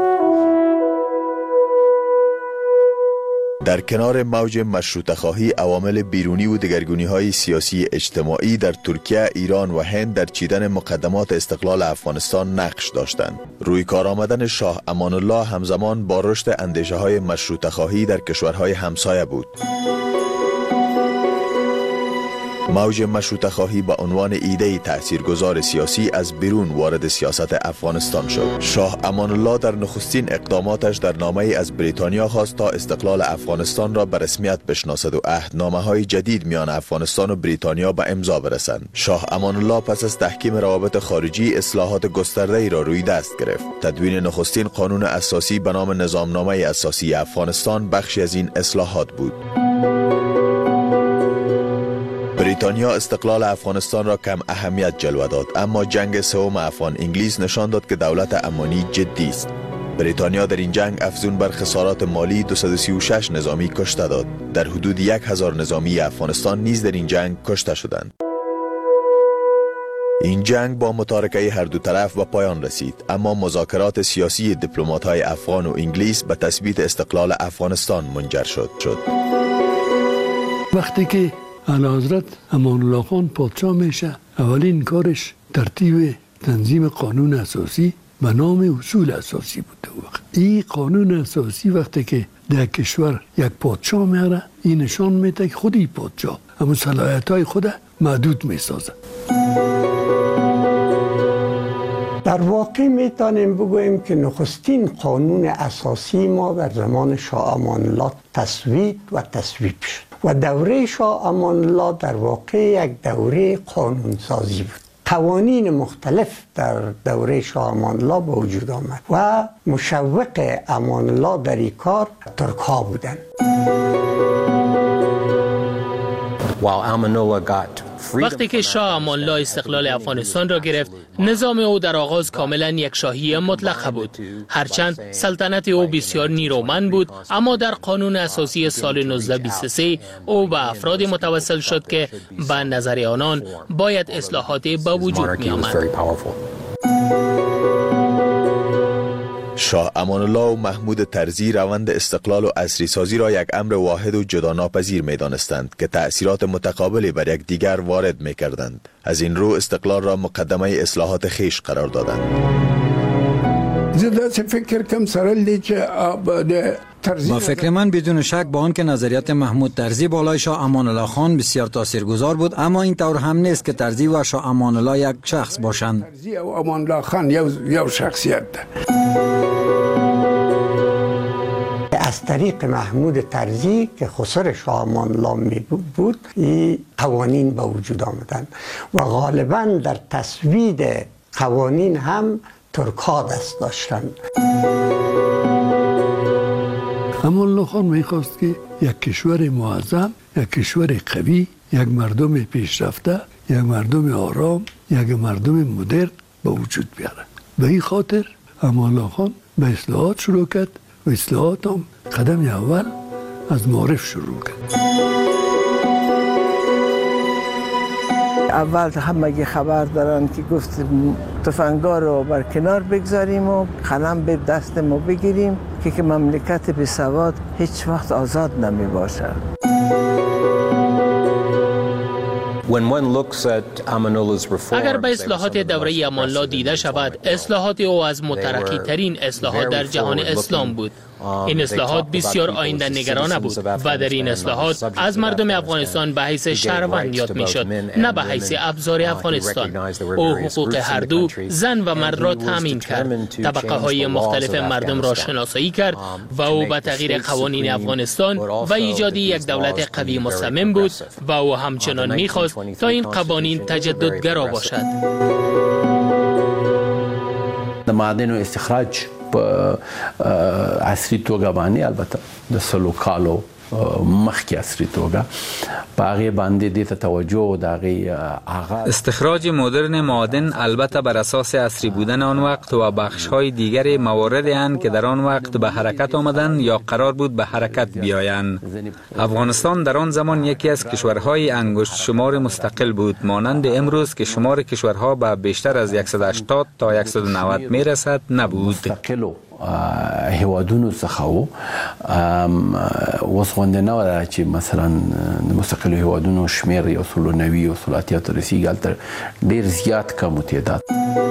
در کنار موج مشروطه خواهی، عوامل بیرونی و دگرگونی های سیاسی اجتماعی در ترکیه، ایران و هند در چیدن مقدمات استقلال افغانستان نقش داشتند. روی کار آمدن شاه امان الله همزمان با رشد اندیشه های مشروطه خواهی در کشورهای همسایه بود. موج مشروطه خواهی به عنوان ایده تاثیرگذار سیاسی از بیرون وارد سیاست افغانستان شد. شاه امان الله در نخستین اقداماتش در نامه ای از بریتانیا خواست تا استقلال افغانستان را به رسمیت بشناسد و عهدنامه های جدید میان افغانستان و بریتانیا به امضا برسند. شاه امان الله پس از تحکیم روابط خارجی اصلاحات گسترده ای را روی دست گرفت. تدوین نخستین قانون اساسی به نام نظامنامه اساسی افغانستان بخشی از این اصلاحات بود. بریتانیا استقلال افغانستان را کم اهمیت جلوه داد، اما جنگ سوم افغان انگلیس نشان داد که دولت امانی جدی است. بریتانیا در این جنگ افزون بر خسارات مالی 236 نظامی کشته داد. در حدود 1000 نظامی افغانستان نیز در این جنگ کشته شدند. این جنگ با متارکه هر دو طرف به پایان رسید، اما مذاکرات سیاسی دیپلمات‌های افغان و انگلیس به تثبیت استقلال افغانستان منجر شد. وقتی که اعلیحضرت امان الله خان پادشاه میشه، اولین کارش ترتیب تنظیم قانون اساسی به نام اصول اساسی بوده. این قانون اساسی وقتی که در کشور یک پادشاه میاره، این نشان میده که خودی پادشاه اما صلاحیت‌های خود محدود میسازه. در واقع میتونیم بگوییم که نخستین قانون اساسی ما در زمان شاه امان الله تصویب شد و دوره شاه امان الله در واقع یک دوره قانونسازی بود. قوانین مختلف در دوره شاه امان الله به وجود آمد و مشوق امان الله در این کار ترک ها بودند. وقتی که شاه امان الله استقلال افغانستان را گرفت، نظام او در آغاز کاملا یک شاهی مطلقه بود. هرچند سلطنت او بسیار نیرومند بود، اما در قانون اساسی سال 1923 او به افرادی متوسل شد که به نظر آنان باید اصلاحات به وجود می آمد. شاه امان الله و محمود طرزی روند استقلال و عصری سازی را یک امر واحد و جدا ناپذیر می دانستند که تأثیرات متقابلی بر یک دیگر وارد می کردند. از این رو استقلال را مقدمه اصلاحات خیش قرار دادند. با فکر من بدون شک با آن که نظریات محمود طرزی بالای شاه امان الله خان بسیار تاثیرگذار بود، اما این طور هم نیست که طرزی و شاه امان الله یک شخص باشند. طرزی و امان الله خان یک شخصیت ده. از طریق محمود طرزی که خسر شاه امان الله می بود این قوانین به وجود آمدند و غالبا در تصویب قوانین هم ترک‌ها دست داشتند. امان الله خان میخواست که یک کشور معظم، یک کشور قوی، یک مردم پیشرفته، یک مردم آرام، یک مردم مدرن به وجود بیاره. به این خاطر امان الله خان به اصلاحات شروع کرد و اصلاحات هم قدم اول از معارف شروع کرد. اول همه خبر دارن که گفت تفنگا رو بر کنار بگذاریم و قلم به دست ما بگیریم که مملکت بی سواد هیچ وقت آزاد نمی باشد. اگر به اصلاحات دوره امان الله دیده شود، اصلاحات او از مترقی ترین اصلاحات در جهان اسلام بود. این اصلاحات بسیار آینده نگرانه بود و در این اصلاحات از مردم افغانستان به حیث شهروند یاد می شد، نه به حیث ابزار افغانستان. او حقوق هر دو زن و مرد را تامین کرد، طبقه های مختلف مردم را شناسایی کرد و او به تغییر قوانین افغانستان و ایجاد یک دولت قوی مصمم بود و او همچنان می خواست تا این قوانین تجددگرا باشد. معدن و استخراج په عصري توګه باندې البته د سلو کالو مخکې عصري توګه په هغې باندې دې ته توجه د هغې آغاز استخراج مدرن معادن البته بر اساس عصری بودن آن وقت و بخش‌های دیگر مواردی اند که در آن وقت به حرکت آمدند یا قرار بود به حرکت بیایند. افغانستان در آن زمان یکی از کشورهای انگشت شمار مستقل بود، مانند امروز که شمار کشورها به بیشتر از 180 تا 190 میرسد نبود. هیوادونو څخه و اوس غونډه نه وه چې مثلا د مستقلو هیوادونو شمیر یو سلو 90 یو سلو اتیا ته رسیږي، هلته ډېر زیات کم و تعداد.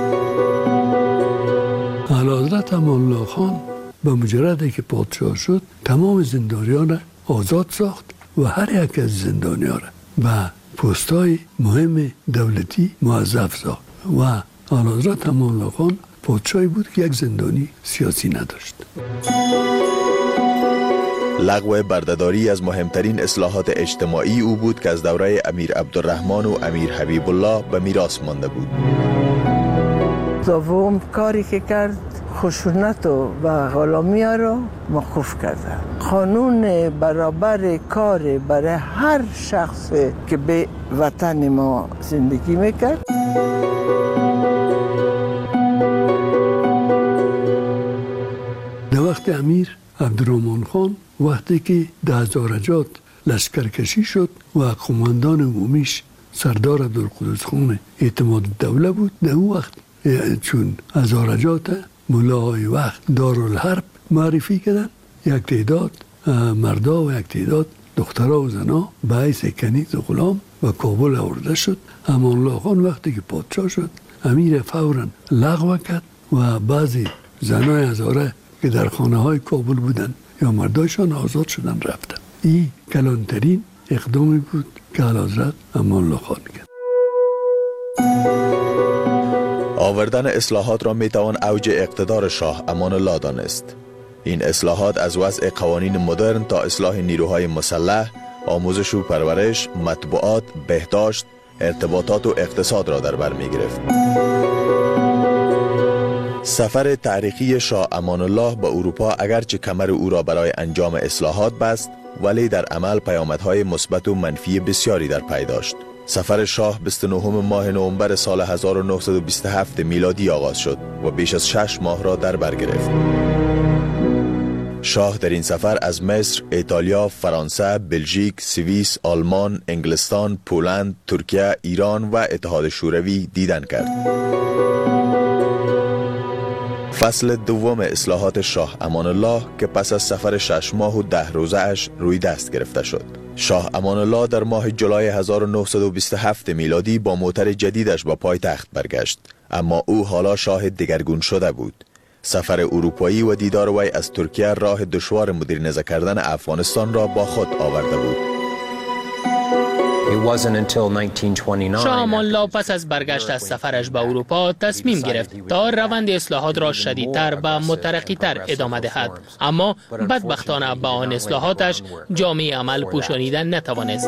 اعلیحضرت امان الله خان به مجرد که پادشاه شد تمام زندانیان آزاد ساخت و هر یک از زندانیان به پست‌های مهم دولتی موظف ساخت و اعلیحضرت امان الله خان پادشاهی بود که یک زندانی سیاسی نداشت. لغو بردهداری از مهمترین اصلاحات اجتماعی او بود که از دوره امیر عبدالرحمن و امیر حبیب الله به میراث مانده بود. دوم کاری که کرد خشونت و غلامی را موقوف کرده. قانون برابر کار برای هر شخص که به وطن ما زندگی میکرد. در وقت امیر عبدالرحمن خان وقتی که در زارجات لشکرکشی شد و قماندان عمومیش سردار عبدالقدوس خان اعتماد الدوله بود، در اون وقت چون از زارجات ملاهای وقت دارالحرب معرفی کردن، یک تعداد مردا و یک تعداد دخترها و زنها به حیث کنیز و غلام و کابل آورده شد. امان الله خان وقتی که پادشاه شد امیر فوراً لغو کرد و بعضی زنای هزاره که در خانه های کابل بودن یا مردایشان آزاد شدن رفتن. این کلانترین اقدامی بود که اعلیحضرت امان الله خان کرد. آوردن اصلاحات را میتوان اوج اقتدار شاه امان الله دانست. این اصلاحات از وضع قوانین مدرن تا اصلاح نیروهای مسلح، آموزش و پرورش، مطبوعات، بهداشت، ارتباطات و اقتصاد را در بر میگرفت. سفر تاریخی شاه امان الله به اروپا اگرچه کمر او را برای انجام اصلاحات بست، ولی در عمل پیامدهای مثبت و منفی بسیاری در پی داشت. سفر شاه 29 ماه نوامبر سال 1927 میلادی آغاز شد و بیش از 6 ماه را در بر گرفت. شاه در این سفر از مصر، ایتالیا، فرانسه، بلژیک، سوئیس، آلمان، انگلستان، پولند، ترکیه، ایران و اتحاد شوروی دیدن کرد. فصل دوم اصلاحات شاه امان الله که پس از سفر 6 ماه و 10 روزه اش روی دست گرفته شد. شاه امان الله در ماه جولای 1927 میلادی با موتر جدیدش به پایتخت برگشت، اما او حالا شاه دگرگون شده بود. سفر اروپایی و دیدار وی از ترکیه راه دشوار مدرنیزه کردن افغانستان را با خود آورده بود. شاه امان الله پس از برگشت از سفرش به اروپا تصمیم گرفت تا روند اصلاحات را شدیدتر و مترقی‌تر ادامه دهد، اما بدبختانه به آن اصلاحاتش جامعه عمل پوشانیدن نتوانست.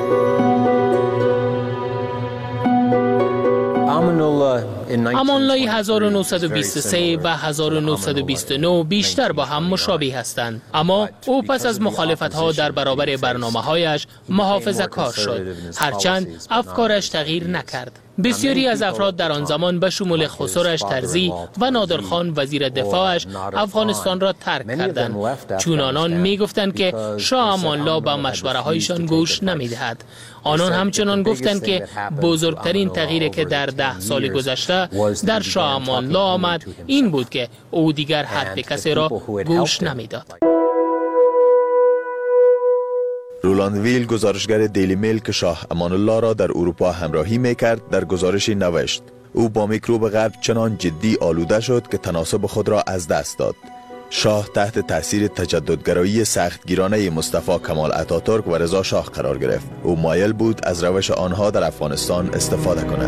امان الله 1923 و 1929 بیشتر با هم مشابه هستند، اما او پس از مخالفت‌ها در برابر برنامه‌هایش محافظه‌کار شد، هرچند افکارش تغییر نکرد. بسیاری از افراد در آن زمان به شمول خسروش ترزی و نادرخان وزیر دفاعش افغانستان را ترک کردند، چون آنان می گفتند که شاه امان الله به مشوره هایشان گوش نمی دهد. آنان همچنان گفتند که بزرگترین تغییری که در 10 سال گذشته در شاه امان الله آمد این بود که او دیگر حرف کسی را گوش نمی داد. رولاند ویل، گزارشگر دیلی میل که شاه امان الله را در اروپا همراهی میکرد، در گزارشی نوشت: او با میکروب غرب چنان جدی آلوده شد که تناسب خود را از دست داد. شاه تحت تاثیر تجددگرایی سختگیرانه مصطفی کمال اتاتورک و رضا شاه قرار گرفت. او مایل بود از روش آنها در افغانستان استفاده کند.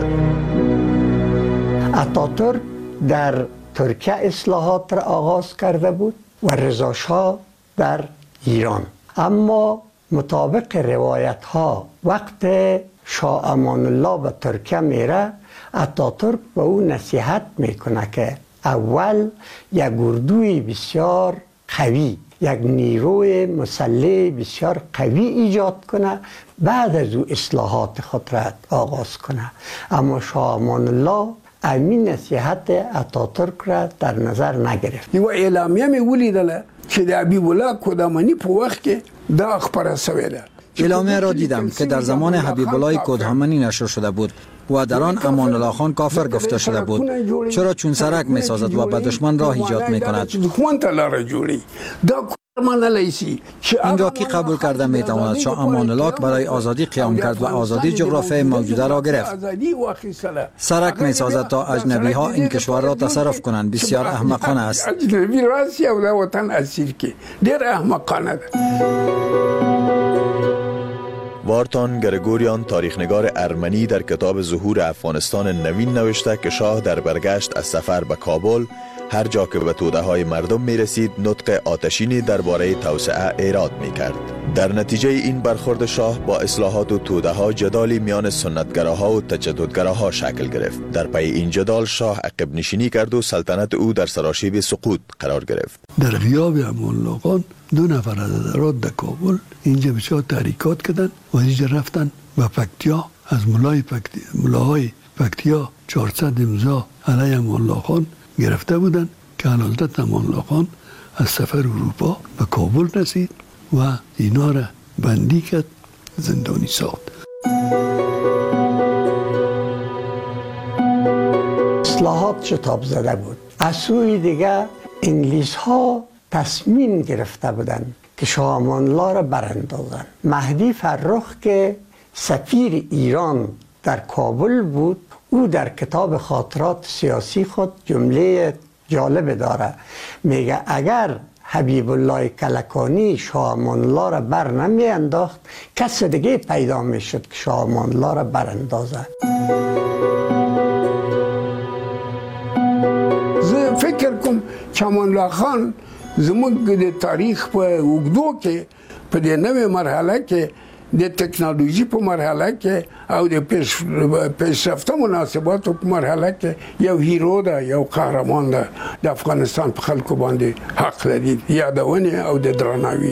اتاتورک در ترکیه اصلاحات را آغاز کرده بود و رضا شاه در ایران، اما مطابق روایت ها وقت شاه امان الله به ترکیه میره، اتاتورک به او نصیحت میکنه که اول یک اردوی بسیار قوی، یک نیروی مسلح بسیار قوی ایجاد کنه، بعد از او اصلاحات خود را آغاز کنه. اما شاه امان الله امین نصیحت اتاتورک را در نظر نگرفت. یو اعلامیه می ولیدله چې د حبیب الله کدامانی په وخت کې دا خبره شوې ده. اعلامیه را دیدم که در زمان حبیب الله کدامانی نشر شده بود و در آن امان الله خان کافر گفته شده بود، چرا چون سرک می سازد و به دشمن راه ایجاد می کند. اینجا کی قبول کرده می تواند شاه امان الله برای آزادی قیام کرد و آزادی جغرافیای موجوده را گرفت. سرک می سازد تا اجنبی ها این کشور را تصرف کنند. بسیار احمقانه است. اجنبی راسی او دا وطن اسیر که دیر احمقانه ده. وارتان گرگوریان، تاریخنگار ارمنی، در کتاب ظهور افغانستان نوین نوشته که شاه در برگشت از سفر به کابل هر جا که به توده های مردم می رسید نطق آتشینی درباره توسعه ایراد می کرد. در نتیجه این برخورد شاه با اصلاحات و توده ها جدالی میان سنتگراها و تجددگراها شکل گرفت. در پی این جدال شاه عقب نشینی کرد و سلطنت او در سراشیب سقوط قرار گرفت. در غیاب امان الله خان 2 نفر از ادارات در کابل اینجا بسیار تحریکات کردن و اینجا رفتن و پکتیا از ملاهای پکتیا 400 امضا علیه امان الله خان گرفته بودن که حضرت امان الله خان از سفر اروپا به کابل رسید و اینا را بندی کرد، زندانی ساخت. اصلاحات شتاب زده بود. از سوی دیگه انگلیس ها تصمیم گرفته بودند که شاه امان الله را براندازند. مهدی فرخ که سفیر ایران در کابل بود، او در کتاب خاطرات سیاسی خود جمله جالب داره، میگه اگر حبیب الله کلکانی شاه امان الله را بر نمی انداخت، کس دیگه پیدا می شد که شاه امان الله را براندازه. فکر کوم چې امان الله خان زموږ د تاریخ په اوږدو کې په دې نوې مرحله کې د ټکنالوژي په مرحله کې او د پیشرفته مناسباتو په مرحله کې یو هیرو ده، یو قهرمان ده. د افغانستان په خلکو باندې حق لري یادونه او د درناوي.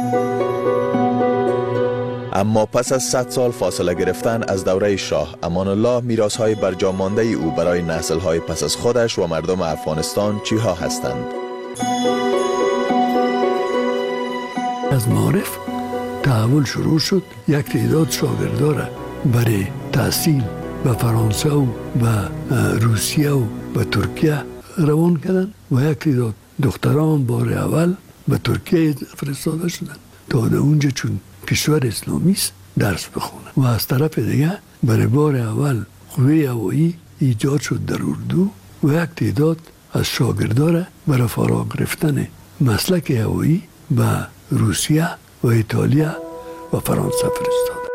اما پس از 100 سال فاصله گرفتن از دوره شاه امان الله، میراث‌های برجا مانده او برای نسل‌های پس از خودش و مردم افغانستان چیها هستند؟ از معارف تحول شروع شد. یک تعداد شاگردان برای تحصیل به فرانسه و به روسیه و به ترکیه روان کردن و یک تعداد دختران بار اول به ترکیه فرستاده شدن تا در اونجا چون کشور اسلامی است درس بخونن و از طرف دیگه برای بار اول قوه هوایی ایجاد شد در اردو و یک تعداد از شاگردان برای فرا گرفتن مسلک هوایی به روسیه و ایتالیا و فرانسه فرستاد.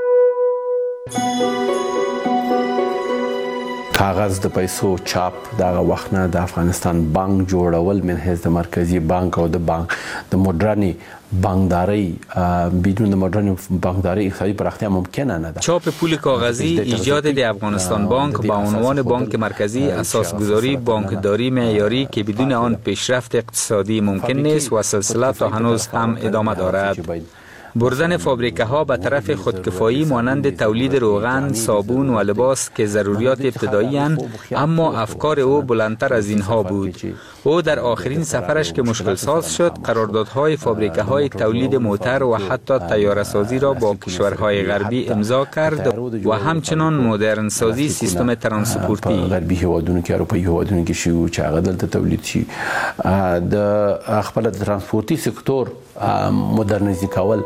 کاغذ د پیسو چاپ دغه وخت نه د افغانستان بانک جوړول من حیث د مرکزی بانک او د مدرنی بانکداری بدون مدرن بانکداری اقتصادی پراختیا ممکنه نه. چاپ پول کاغذی ایجاد د افغانستان بانک با عنوان بانک مرکزی اساسگذاری بانکداری معیاری که بدون آن پیشرفت اقتصادی ممکن نیست و سلسله تا هنوز هم ادامه دارد. بردن فابریکه ها به طرف خودکفایی مانند تولید روغن، صابون و لباس که ضروریات ابتدایی اند، اما افکار او بلندتر از اینها بود. او در آخرین سفرش که مشکل ساز شد، قراردادهای فابریکه های تولید موتر و حتی طیاره سازی را با کشورهای غربی امضا کرد و همچنان مدرن سازی سیستم ترانسپورتی غربی هیوادونو کې اروپایي هیوادونو کې شو چې هغه دلته تولید شي د خپل ترانسپورتي سکتور مدرنیزي کول.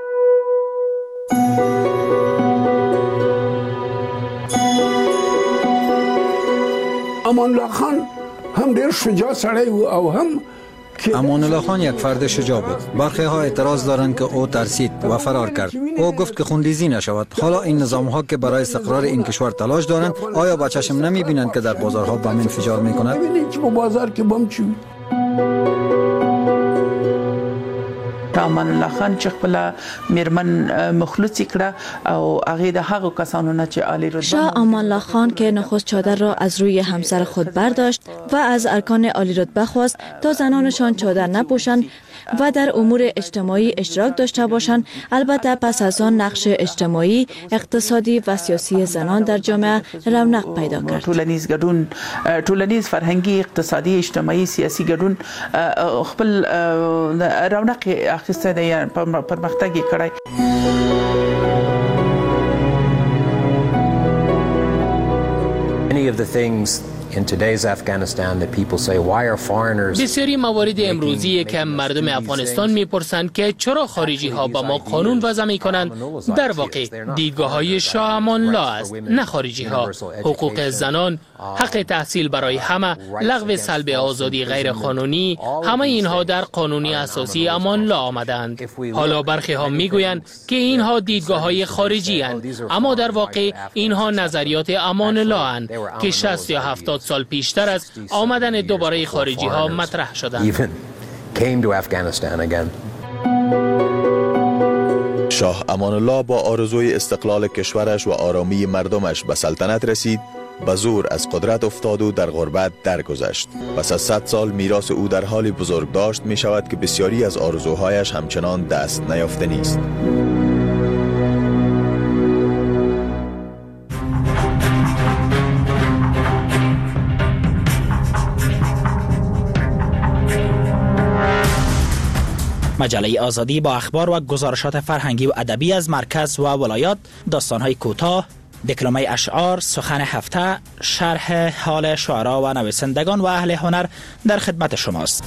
امان الله خان هم ډیر شجاع سړی او هم امان الله خان یک فرد شجاع بود. برخی ها اعتراض دارند که او ترسید و فرار کرد. او گفت که خونریزی نشود. حالا این نظام ها که برای استقرار این کشور تلاش دارند، آیا با چشم نمی بینند که در بازارها بم انفجار می کند؟ ببینید که با بازار که بم چی امان الله خان چې خپل میرمن مخلوصی کړه او هغه د هغو کسانو نه چې عالی رتبه شاه امان الله خان که نخست چادر را از روی همسر خود برداشت و از ارکان عالی رتبه خواست تا زنانشان چادر نپوشند و در امور اجتماعی اشتراک داشته باشند. البته پس از آن نقش اجتماعی، اقتصادی و سیاسی زنان در جامعه رونق پیدا کرد. ټولنیز ګډون، ټولنیز فرهنګي اقتصادي اجتماعي سیاسي ګډون خپل رونق اخیسته دی، پرمختګ یې کړی. Many of the things in today's Afghanistan that people say why are foreigners. بسیاری موارد امروزی که مردم افغانستان میپرسند که چرا خارجی ها با ما قانون وضع میکنند، در واقع دیدگاه های شاه امان الله است، نه خارجی ها. حقوق زنان، حق تحصیل برای همه، لغو سلب آزادی غیر قانونی، همه اینها در قانون اساسی امان الله آمدند. حالا برخی ها میگویند که اینها دیدگاه های خارجی اند، اما در واقع اینها نظریات امان الله اند که 60 یا 70 سال پیشتر از آمدن دوباره خارجی ها مطرح شدند. شاه امان الله با آرزوی استقلال کشورش و آرامی مردمش به سلطنت رسید، به زور از قدرت افتاد و در غربت درگذشت. پس از 100 سال میراث او در حال بزرگداشت می شود که بسیاری از آرزوهایش همچنان دست نیافته نیست. مجله آزادی با اخبار و گزارشات فرهنگی و ادبی از مرکز و ولایات، داستان‌های کوتاه، دکلمه اشعار، سخن هفته، شرح حال شعرا و نویسندگان و اهل هنر در خدمت شماست.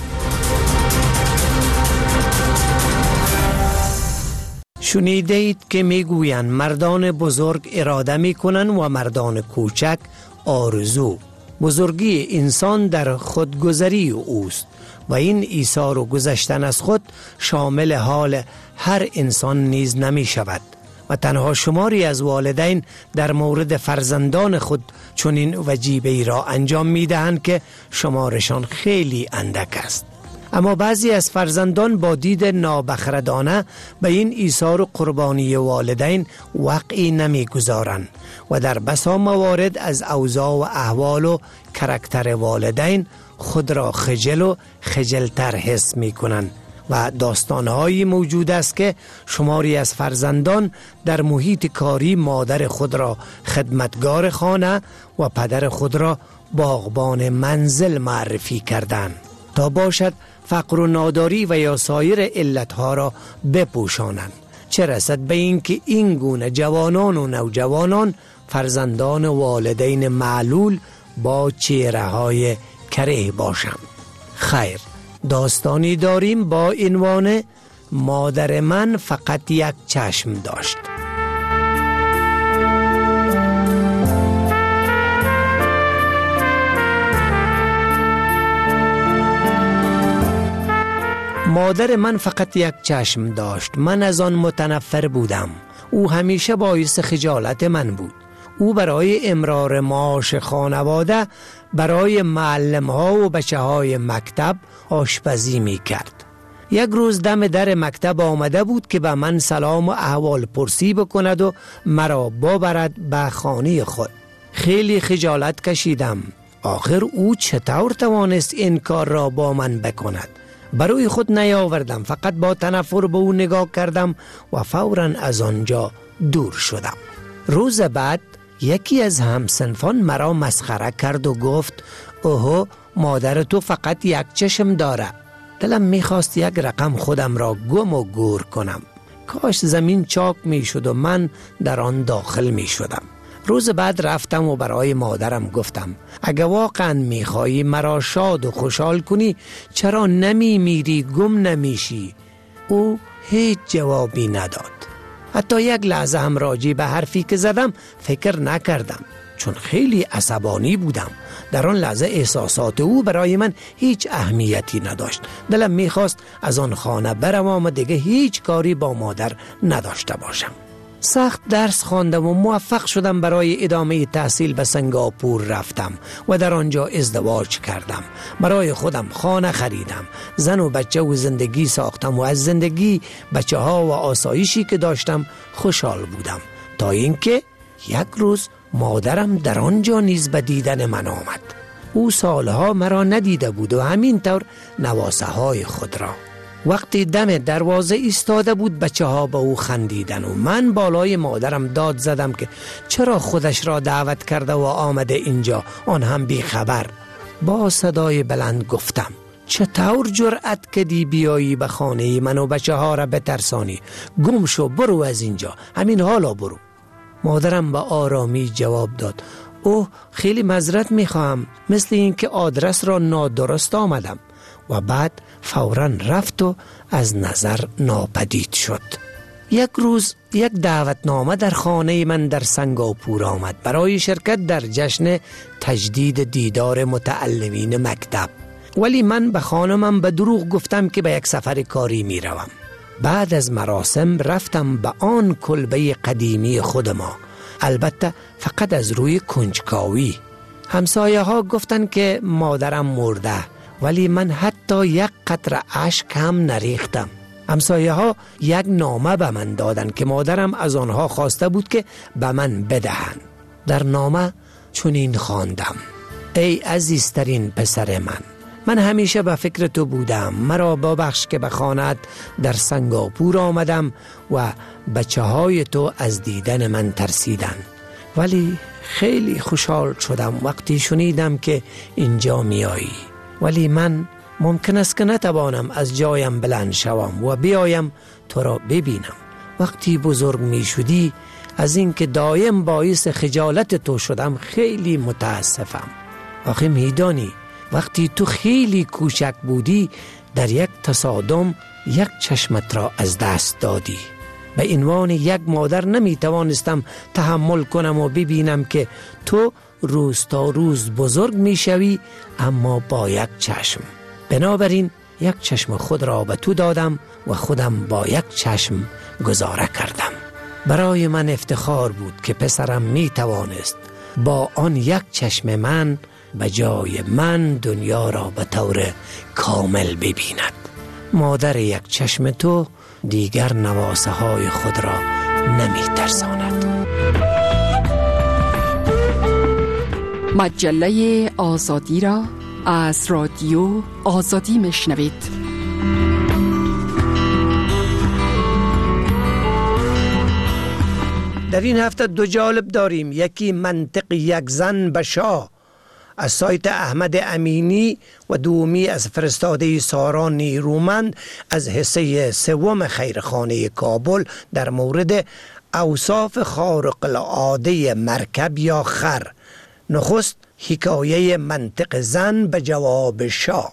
شنیدید که میگویند مردان بزرگ اراده میکنند و مردان کوچک آرزو. بزرگی انسان در خودگذری اوست و این ایثار و گذشتن از خود شامل حال هر انسان نیز نمی شود و تنها شماری از والدین در مورد فرزندان خود چنین وجیبه‌ای را انجام می دهند که شمارشان خیلی اندک است. اما بعضی از فرزندان با دید نابخردانه به این ایثار و قربانی والدین وقعی نمی گذارند و در بسا موارد از اوضاع و احوال و کرکتر والدین خود را خجل و خجلتر حس می کنند و داستانهایی موجود است که شماری از فرزندان در محیط کاری مادر خود را خدمتگار خانه و پدر خود را باغبان منزل معرفی کردند تا باشد فقر و ناداری و یا سایر علتها را بپوشانند، چه رسد به این که این گونه جوانان و نوجوانان فرزندان والدین معلول با چهره‌های کره باشم. خیر، داستانی داریم با عنوان مادر من فقط یک چشم داشت. مادر من فقط یک چشم داشت. من از آن متنفر بودم. او همیشه باعث خجالت من بود. او برای امرار معاش خانواده برای معلم ها و بچه های مکتب آشپزی می کرد. یک روز دم در مکتب آمده بود که به من سلام و احوال پرسی بکند و مرا ببرد به خانه خود. خیلی خجالت کشیدم. آخر او چطور توانست این کار را با من بکند؟ برای خود نیاوردم، فقط با تنفر به او نگاه کردم و فوراً از آنجا دور شدم. روز بعد یکی از همسنفان مرا مسخره کرد و گفت اوه، مادر تو فقط یک چشم داره. دلم میخواست یک رقم خودم را گم و گور کنم. کاش زمین چاک میشد و من در آن داخل میشدم. روز بعد رفتم و برای مادرم گفتم اگه واقعا میخوایی مرا شاد و خوشحال کنی چرا نمیمیری، گم نمیشی؟ او هیچ جوابی نداد. حتی یک لحظه هم راجع به حرفی که زدم فکر نکردم، چون خیلی عصبانی بودم. در آن لحظه احساسات او برای من هیچ اهمیتی نداشت. دلم میخواست از آن خانه بروم و دیگه هیچ کاری با مادر نداشته باشم. سخت درس خواندم و موفق شدم. برای ادامه تحصیل به سنگاپور رفتم و در آنجا ازدواج کردم. برای خودم خانه خریدم، زن و بچه و زندگی ساختم و از زندگی، بچه ها و آسایشی که داشتم خوشحال بودم، تا اینکه یک روز مادرم در آنجا نیز به دیدن من آمد. او سالها مرا ندیده بود و همینطور نواسه های خود را. وقتی دم دروازه ایستاده بود بچه ها به او خندیدن و من بالای مادرم داد زدم که چرا خودش را دعوت کرده و آمده اینجا، آن هم بی خبر. با صدای بلند گفتم چطور جرأت کردی بیایی به خانه من و بچه ها را بترسانی؟ گم شو، برو از اینجا، همین حالا برو. مادرم با آرامی جواب داد اوه، خیلی معذرت میخواهم، مثل این که آدرس را نادرست آمدم. و بعد فوراً رفت و از نظر ناپدید شد. یک روز یک دعوتنامه در خانه من در سنگاپور آمد برای شرکت در جشن تجدید دیدار متعلمین مکتب، ولی من به خانمم به دروغ گفتم که به یک سفر کاری می روم. بعد از مراسم رفتم به آن کلبه قدیمی خود ما، البته فقط از روی کنجکاوی. همسایه ها گفتن که مادرم مرده، ولی من حتی یک قطره اشک هم نریختم. همسایه ها یک نامه به من دادن که مادرم از آنها خواسته بود که به من بدهند. در نامه چنین خواندم: ای عزیزترین پسر من همیشه به فکر تو بودم. مرا ببخش که به خانه‌ات در سنگاپور آمدم و بچه های تو از دیدن من ترسیدن، ولی خیلی خوشحال شدم وقتی شنیدم که اینجا میایی. ولی من ممکن است که نتوانم از جایم بلند شوم و بیایم تو را ببینم. وقتی بزرگ می شدی از اینکه دایم باعث خجالت تو شدم خیلی متاسفم. آخه میدانی وقتی تو خیلی کوچک بودی در یک تصادم یک چشمت را از دست دادی. به عنوان یک مادر نمی توانستم تحمل کنم و ببینم که تو روز تا روز بزرگ می شوی اما با یک چشم. بنابراین یک چشم خود را به تو دادم و خودم با یک چشم گذاره کردم. برای من افتخار بود که پسرم می توانست با آن یک چشم من به جای من دنیا را به طور کامل ببیند. مادر یک چشم تو دیگر نواسه های خود را نمی ترساند. مجله آزادی را از رادیو آزادی میشنوید. در این هفته دو جالب داریم. یکی منطق یک زن به شاه از سایت احمد امینی و دومی از فرستاده سارا نیرومند از حصه سوم خیرخانه کابل در مورد اوصاف خارق العاده مرکب یا خر. نخست حکایه منطق زن به جواب شاه.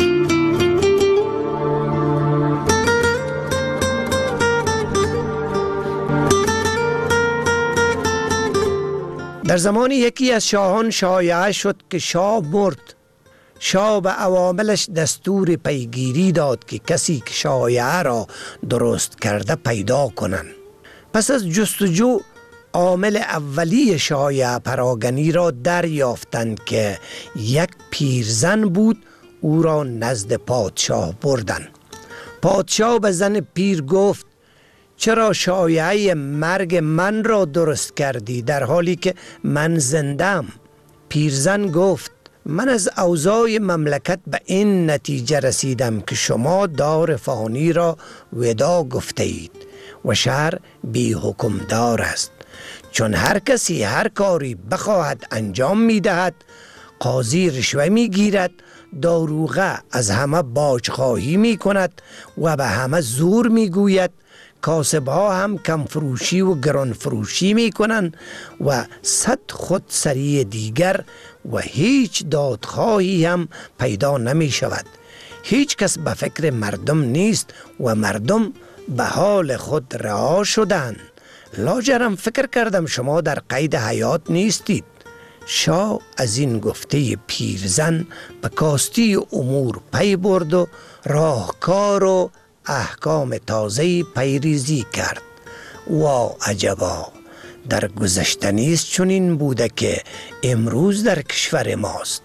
در زمان یکی از شاهان شایعه شد که شاه مرد. شاه به عواملش دستور پیگیری داد که کسی که شایعه را درست کرده پیدا کنند. پس از جستجو عامل اولی شایعه پراگنی را دریافتند که یک پیرزن بود. او را نزد پادشاه بردند. پادشاه به زن پیر گفت چرا شایعه مرگ من را درست کردی در حالی که من زندم؟ پیرزن گفت من از اوضاع مملکت به این نتیجه رسیدم که شما دار فانی را ودا گفته اید و شهر بی حکمدار است. چون هر کسی هر کاری بخواهد انجام می دهد، قاضی رشوه می گیرد، داروغه از همه باجخواهی می کند و به همه زور می گوید، کاسب‌ها هم کم فروشی و گران فروشی می کنند و صد خودسری دیگر و هیچ دادخواهی هم پیدا نمی شود. هیچ کس به فکر مردم نیست و مردم به حال خود رها شدند. لاجرم فکر کردم شما در قید حیات نیستید. شاه از این گفته پیرزن به کاستی امور پی برد و راهکار و احکام تازه پیریزی کرد. وا عجبا، در گذشته نیست چنین بوده که امروز در کشور ماست.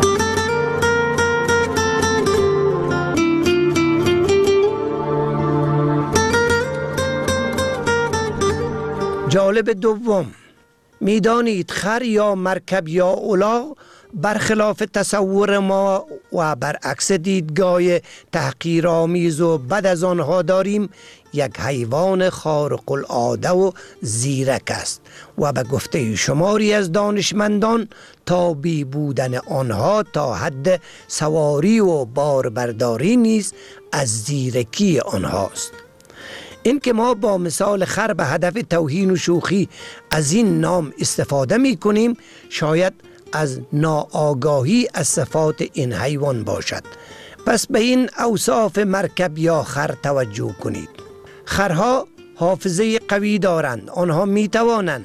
جالب دوم، میدانید خر یا مرکب یا الاغ برخلاف تصور ما و برعکس دیدگاه تحقیرآمیز و بد از آنها داریم، یک حیوان خارق العاده و زیرک است و به گفته شماری از دانشمندان تابی بودن آنها تا حد سواری و باربرداری نیز از زیرکی آنهاست. این که ما با مثال خر به هدف توهین و شوخی از این نام استفاده می کنیم شاید از ناآگاهی از صفات این حیوان باشد. پس به این اوصاف مرکب یا خر توجه کنید. خرها حافظه قوی دارند. آنها می توانند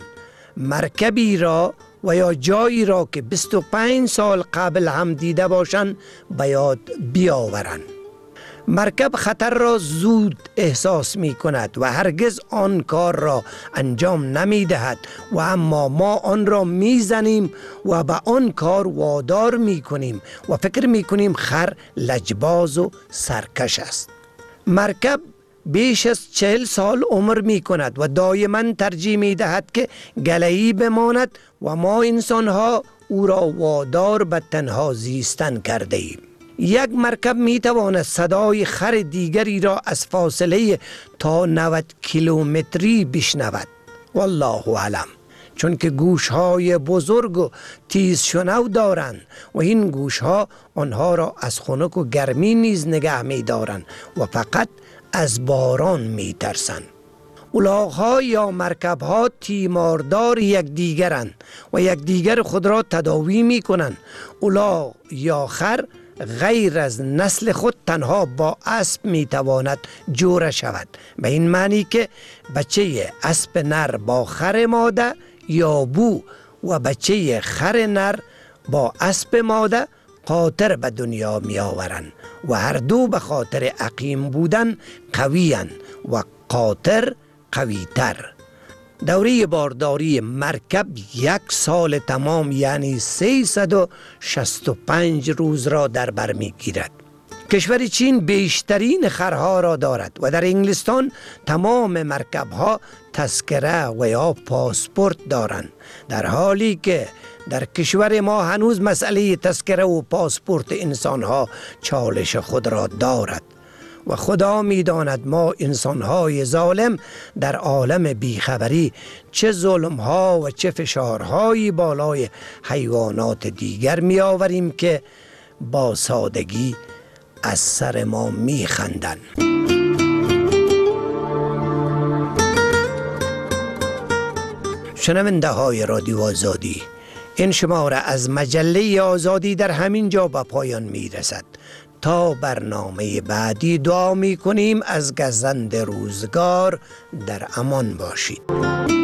مرکبی را و یا جایی را که 25 سال قبل هم دیده باشند به یاد بیاورند. مرکب خطر را زود احساس می کند و هرگز آن کار را انجام نمی دهد و اما ما آن را می زنیم و به آن کار وادار می کنیم و فکر می کنیم خر لجباز و سرکش است. مرکب بیش از 40 سال عمر می کند و دائما ترجیح می دهد که گله‌ای بماند و ما انسانها او را وادار به تنها زیستن کرده ایم. یک مرکب می تواند صدای خر دیگری را از فاصله تا 90 کیلومتری بشنود. والله اعلم. چون که گوشهای بزرگ و تیز شنو دارند و این گوشها آنها را از خنک و گرمی نیز نگه می دارند و فقط از باران می ترسند. الاغ‌ها یا مرکب‌ها تیماردار یک دیگرند و یک دیگر خود را تداوی می کنند. الاغ یا خر غیر از نسل خود تنها با اسب می تواند جوره شود، به این معنی که بچه اسب نر با خر ماده یا بو و بچه خر نر با اسب ماده قاطر به دنیا می آورند و هر دو به خاطر عقیم بودن قوی‌اند و قاطر قوی تر. دوره بارداری مرکب 1 سال تمام یعنی 365 روز را در بر می گیرد. کشور چین بیشترین خرها را دارد و در انگلستان تمام مرکبها تذکره و یا پاسپورت دارند، در حالی که در کشور ما هنوز مسئله تذکره و پاسپورت انسانها چالش خود را دارد و خدا می داند ما انسانهای ظالم در عالم بیخبری چه ظلمها و چه فشارهایی بالای حیوانات دیگر می آوریم که با سادگی از سر ما می خندند. شنونده های رادیو آزادی، این شماره از مجله آزادی در همین جا به پایان می رسد. تا برنامه بعدی دعا می کنیم از گزند روزگار در امان باشید.